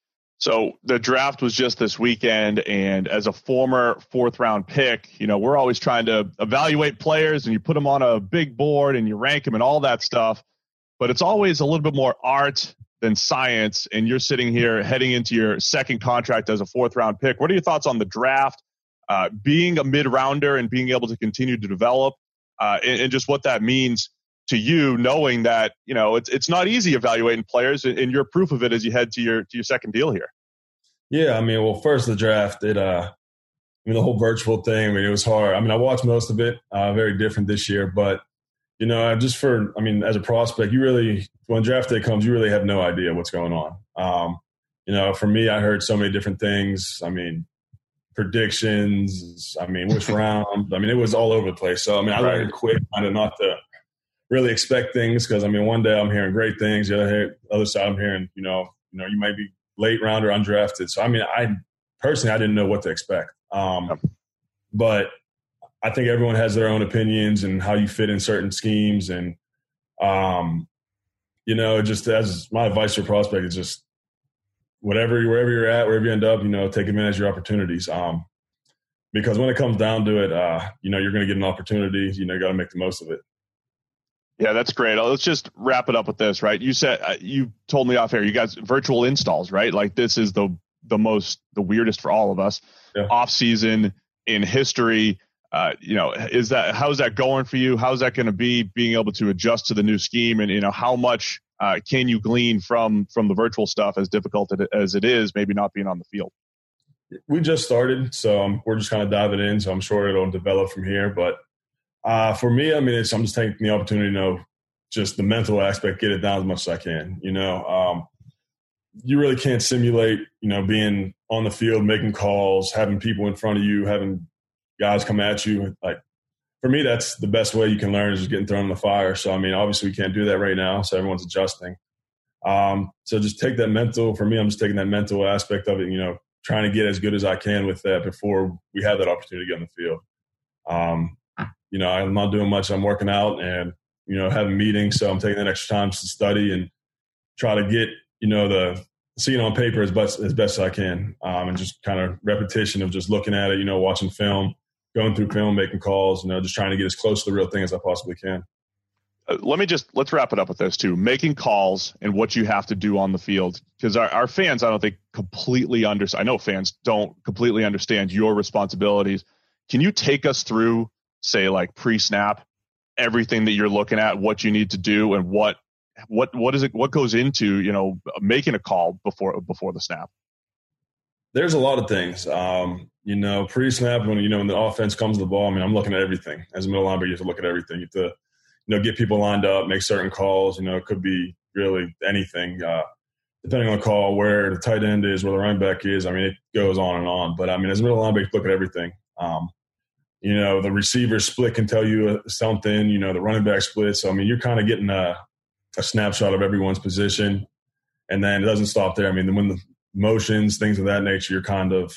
So the draft was just this weekend, and as a former fourth-round pick, you know, we're always trying to evaluate players, and you put them on a big board and you rank them and all that stuff. But it's always a little bit more art than science, and you're sitting here heading into your second contract as a fourth round pick. What are your thoughts on the draft, uh, being a mid rounder and being able to continue to develop, uh, and, and just what that means to you, knowing that, you know, it's it's not easy evaluating players, and you're proof of it as you head to your to your second deal here. Yeah, I mean, well, first the draft, it, uh, I mean, the whole virtual thing, I mean, it was hard. I mean, I watched most of it, uh, very different this year, but you know, just for, I mean, as a prospect, you really, when draft day comes, you really have no idea what's going on. Um, you know, for me, I heard so many different things. I mean, predictions, I mean, which round, I mean, it was all over the place. So, I mean, I learned quick kind of not to really expect things because, I mean, one day I'm hearing great things. The other, other side I'm hearing, you know, you know, you might be late round or undrafted. So, I mean, I personally, I didn't know what to expect. Um, but I think everyone has their own opinions and how you fit in certain schemes. And, um, you know, just as my advice to a prospect is just whatever, wherever you're at, wherever you end up, you know, take advantage of your opportunities. Um, because when it comes down to it, uh, you know, you're going to get an opportunity, you know, you got to make the most of it. Yeah, that's great. Let's just wrap it up with this, right? You said, uh, you told me off air, you guys virtual installs, right? Like this is the, the most, the weirdest for all of us yeah. off season in history. Uh, you know, is that, how's that going for you? How's that going to be, being able to adjust to the new scheme? And, you know, how much uh, can you glean from, from the virtual stuff, as difficult as it is, maybe not being on the field? We just started, so um, we're just kind of diving in. So I'm sure it'll develop from here. But uh, for me, I mean, it's, I'm just taking the opportunity to know just the mental aspect, get it down as much as I can. You know, um, you really can't simulate, you know, being on the field, making calls, having people in front of you, having guys come at you. Like, for me, that's the best way you can learn is just getting thrown in the fire. So, I mean, obviously we can't do that right now. So everyone's adjusting. Um, so just take that mental, for me, I'm just taking that mental aspect of it, you know, trying to get as good as I can with that before we have that opportunity to get on the field. Um, you know, I'm not doing much. I'm working out and, you know, having meetings. So I'm taking that extra time to study and try to get, you know, the seeing on paper as best as best as I can. Um, and just kind of repetition of just looking at it, you know, watching film, going through film, making calls, you know, just trying to get as close to the real thing as I possibly can. Uh, let me just, let's wrap it up with this too. Making calls and what you have to do on the field. Because our, our fans, I don't think completely understand. I know fans don't completely understand your responsibilities. Can you take us through, say, like pre-snap, everything that you're looking at, what you need to do, and what, what, what is it, what goes into, you know, making a call before, before the snap? There's a lot of things. Um, you know, pre-snap, when, you know, when the offense comes to the ball, I mean, I'm looking at everything. As a middle linebacker, you have to look at everything. You have to, you know, get people lined up, make certain calls. You know, it could be really anything, uh, depending on the call, where the tight end is, where the running back is. I mean, it goes on and on. But, I mean, as a middle linebacker, you look at everything. Um, you know, the receiver split can tell you something. You know, the running back split. So, I mean, you're kind of getting a, a snapshot of everyone's position. And then it doesn't stop there. I mean, when the motions, things of that nature, you're kind of,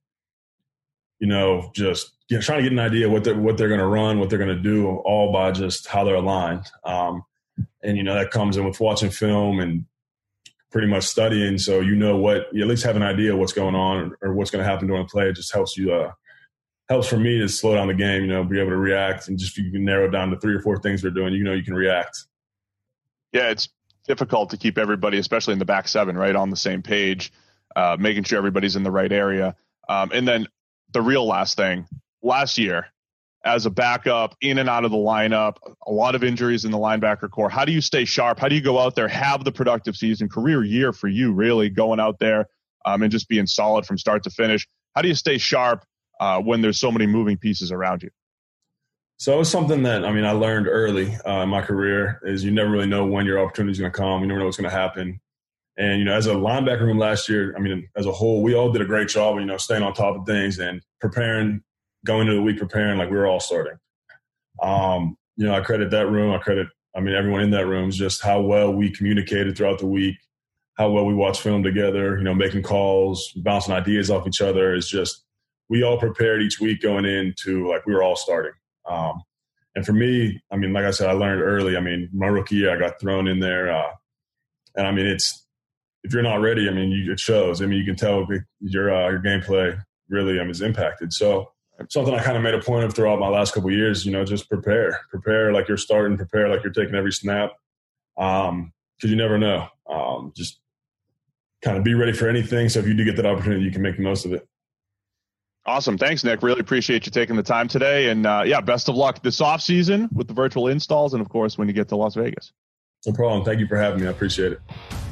you know, just you know, trying to get an idea what they're, what they're going to run, what they're going to do, all by just how they're aligned. Um, and, you know, that comes in with watching film and pretty much studying. So, you know, what you at least have an idea of what's going on or, or what's going to happen during the play. It just helps you, uh, helps for me to slow down the game, you know, be able to react. And just if you can narrow it down to three or four things they're doing, you know, you can react. Yeah, it's difficult to keep everybody, especially in the back seven, right, on the same page, uh, making sure everybody's in the right area. Um, and then the real last thing, last year, as a backup, in and out of the lineup, a lot of injuries in the linebacker core. How do you stay sharp? How do you go out there, have the productive season, career year for you, really, going out there um, and just being solid from start to finish? How do you stay sharp uh, when there's so many moving pieces around you? So it was something that, I mean, I learned early uh, in my career is you never really know when your opportunity is going to come. You never know what's going to happen. And, you know, as a linebacker room last year, I mean, as a whole, we all did a great job of, you know, staying on top of things and preparing, going into the week preparing like we were all starting. Um, you know, I credit that room. I credit, I mean, everyone in that room is just how well we communicated throughout the week, how well we watched film together, you know, making calls, bouncing ideas off each other. It's just we all prepared each week going into like we were all starting. Um, and for me, I mean, like I said, I learned early. I mean, my rookie year, I got thrown in there. Uh, and I mean, it's, if you're not ready, I mean, you, it shows. I mean, you can tell your, uh, your gameplay really um, is impacted. So something I kind of made a point of throughout my last couple of years, you know, just prepare, prepare like you're starting, prepare like you're taking every snap. Um, cause you never know. Um, just kind of be ready for anything. So if you do get that opportunity, you can make the most of it. Awesome. Thanks, Nick. Really appreciate you taking the time today. And, uh, yeah, best of luck this offseason with the virtual installs and, of course, when you get to Las Vegas. No problem. Thank you for having me. I appreciate it.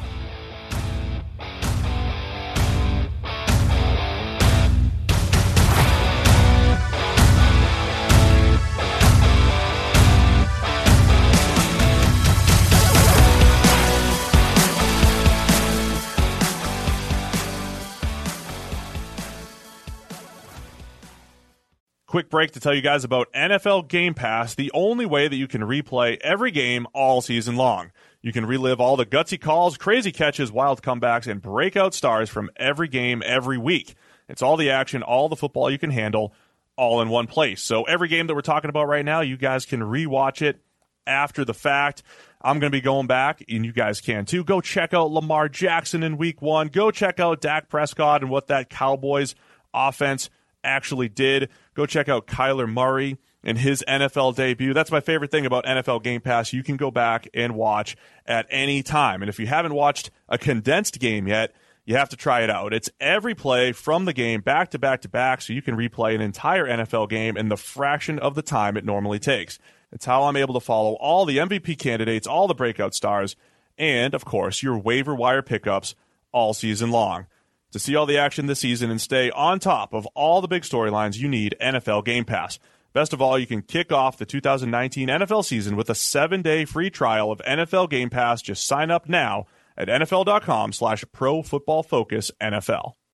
Quick break to tell you guys about N F L Game Pass, the only way that you can replay every game all season long. You can relive all the gutsy calls, crazy catches, wild comebacks, and breakout stars from every game every week. It's all the action, all the football you can handle, all in one place. So every game that we're talking about right now, you guys can rewatch it after the fact. I'm going to be going back, and you guys can too. Go check out Lamar Jackson in week one. Go check out Dak Prescott and what that Cowboys offense actually did. Go check out Kyler Murray and his N F L debut. That's my favorite thing about N F L Game Pass. You can go back and watch at any time. And if you haven't watched a condensed game yet, you have to try it out. It's every play from the game back to back to back, so you can replay an entire N F L game in the fraction of the time it normally takes. It's how I'm able to follow all the M V P candidates, all the breakout stars, and, of course, your waiver wire pickups all season long. To see all the action this season and stay on top of all the big storylines, you need N F L Game Pass. Best of all, you can kick off the two thousand nineteen N F L season with a seven-day free trial of N F L Game Pass. Just sign up now at N F L dot com slash Pro Football Focus N F L.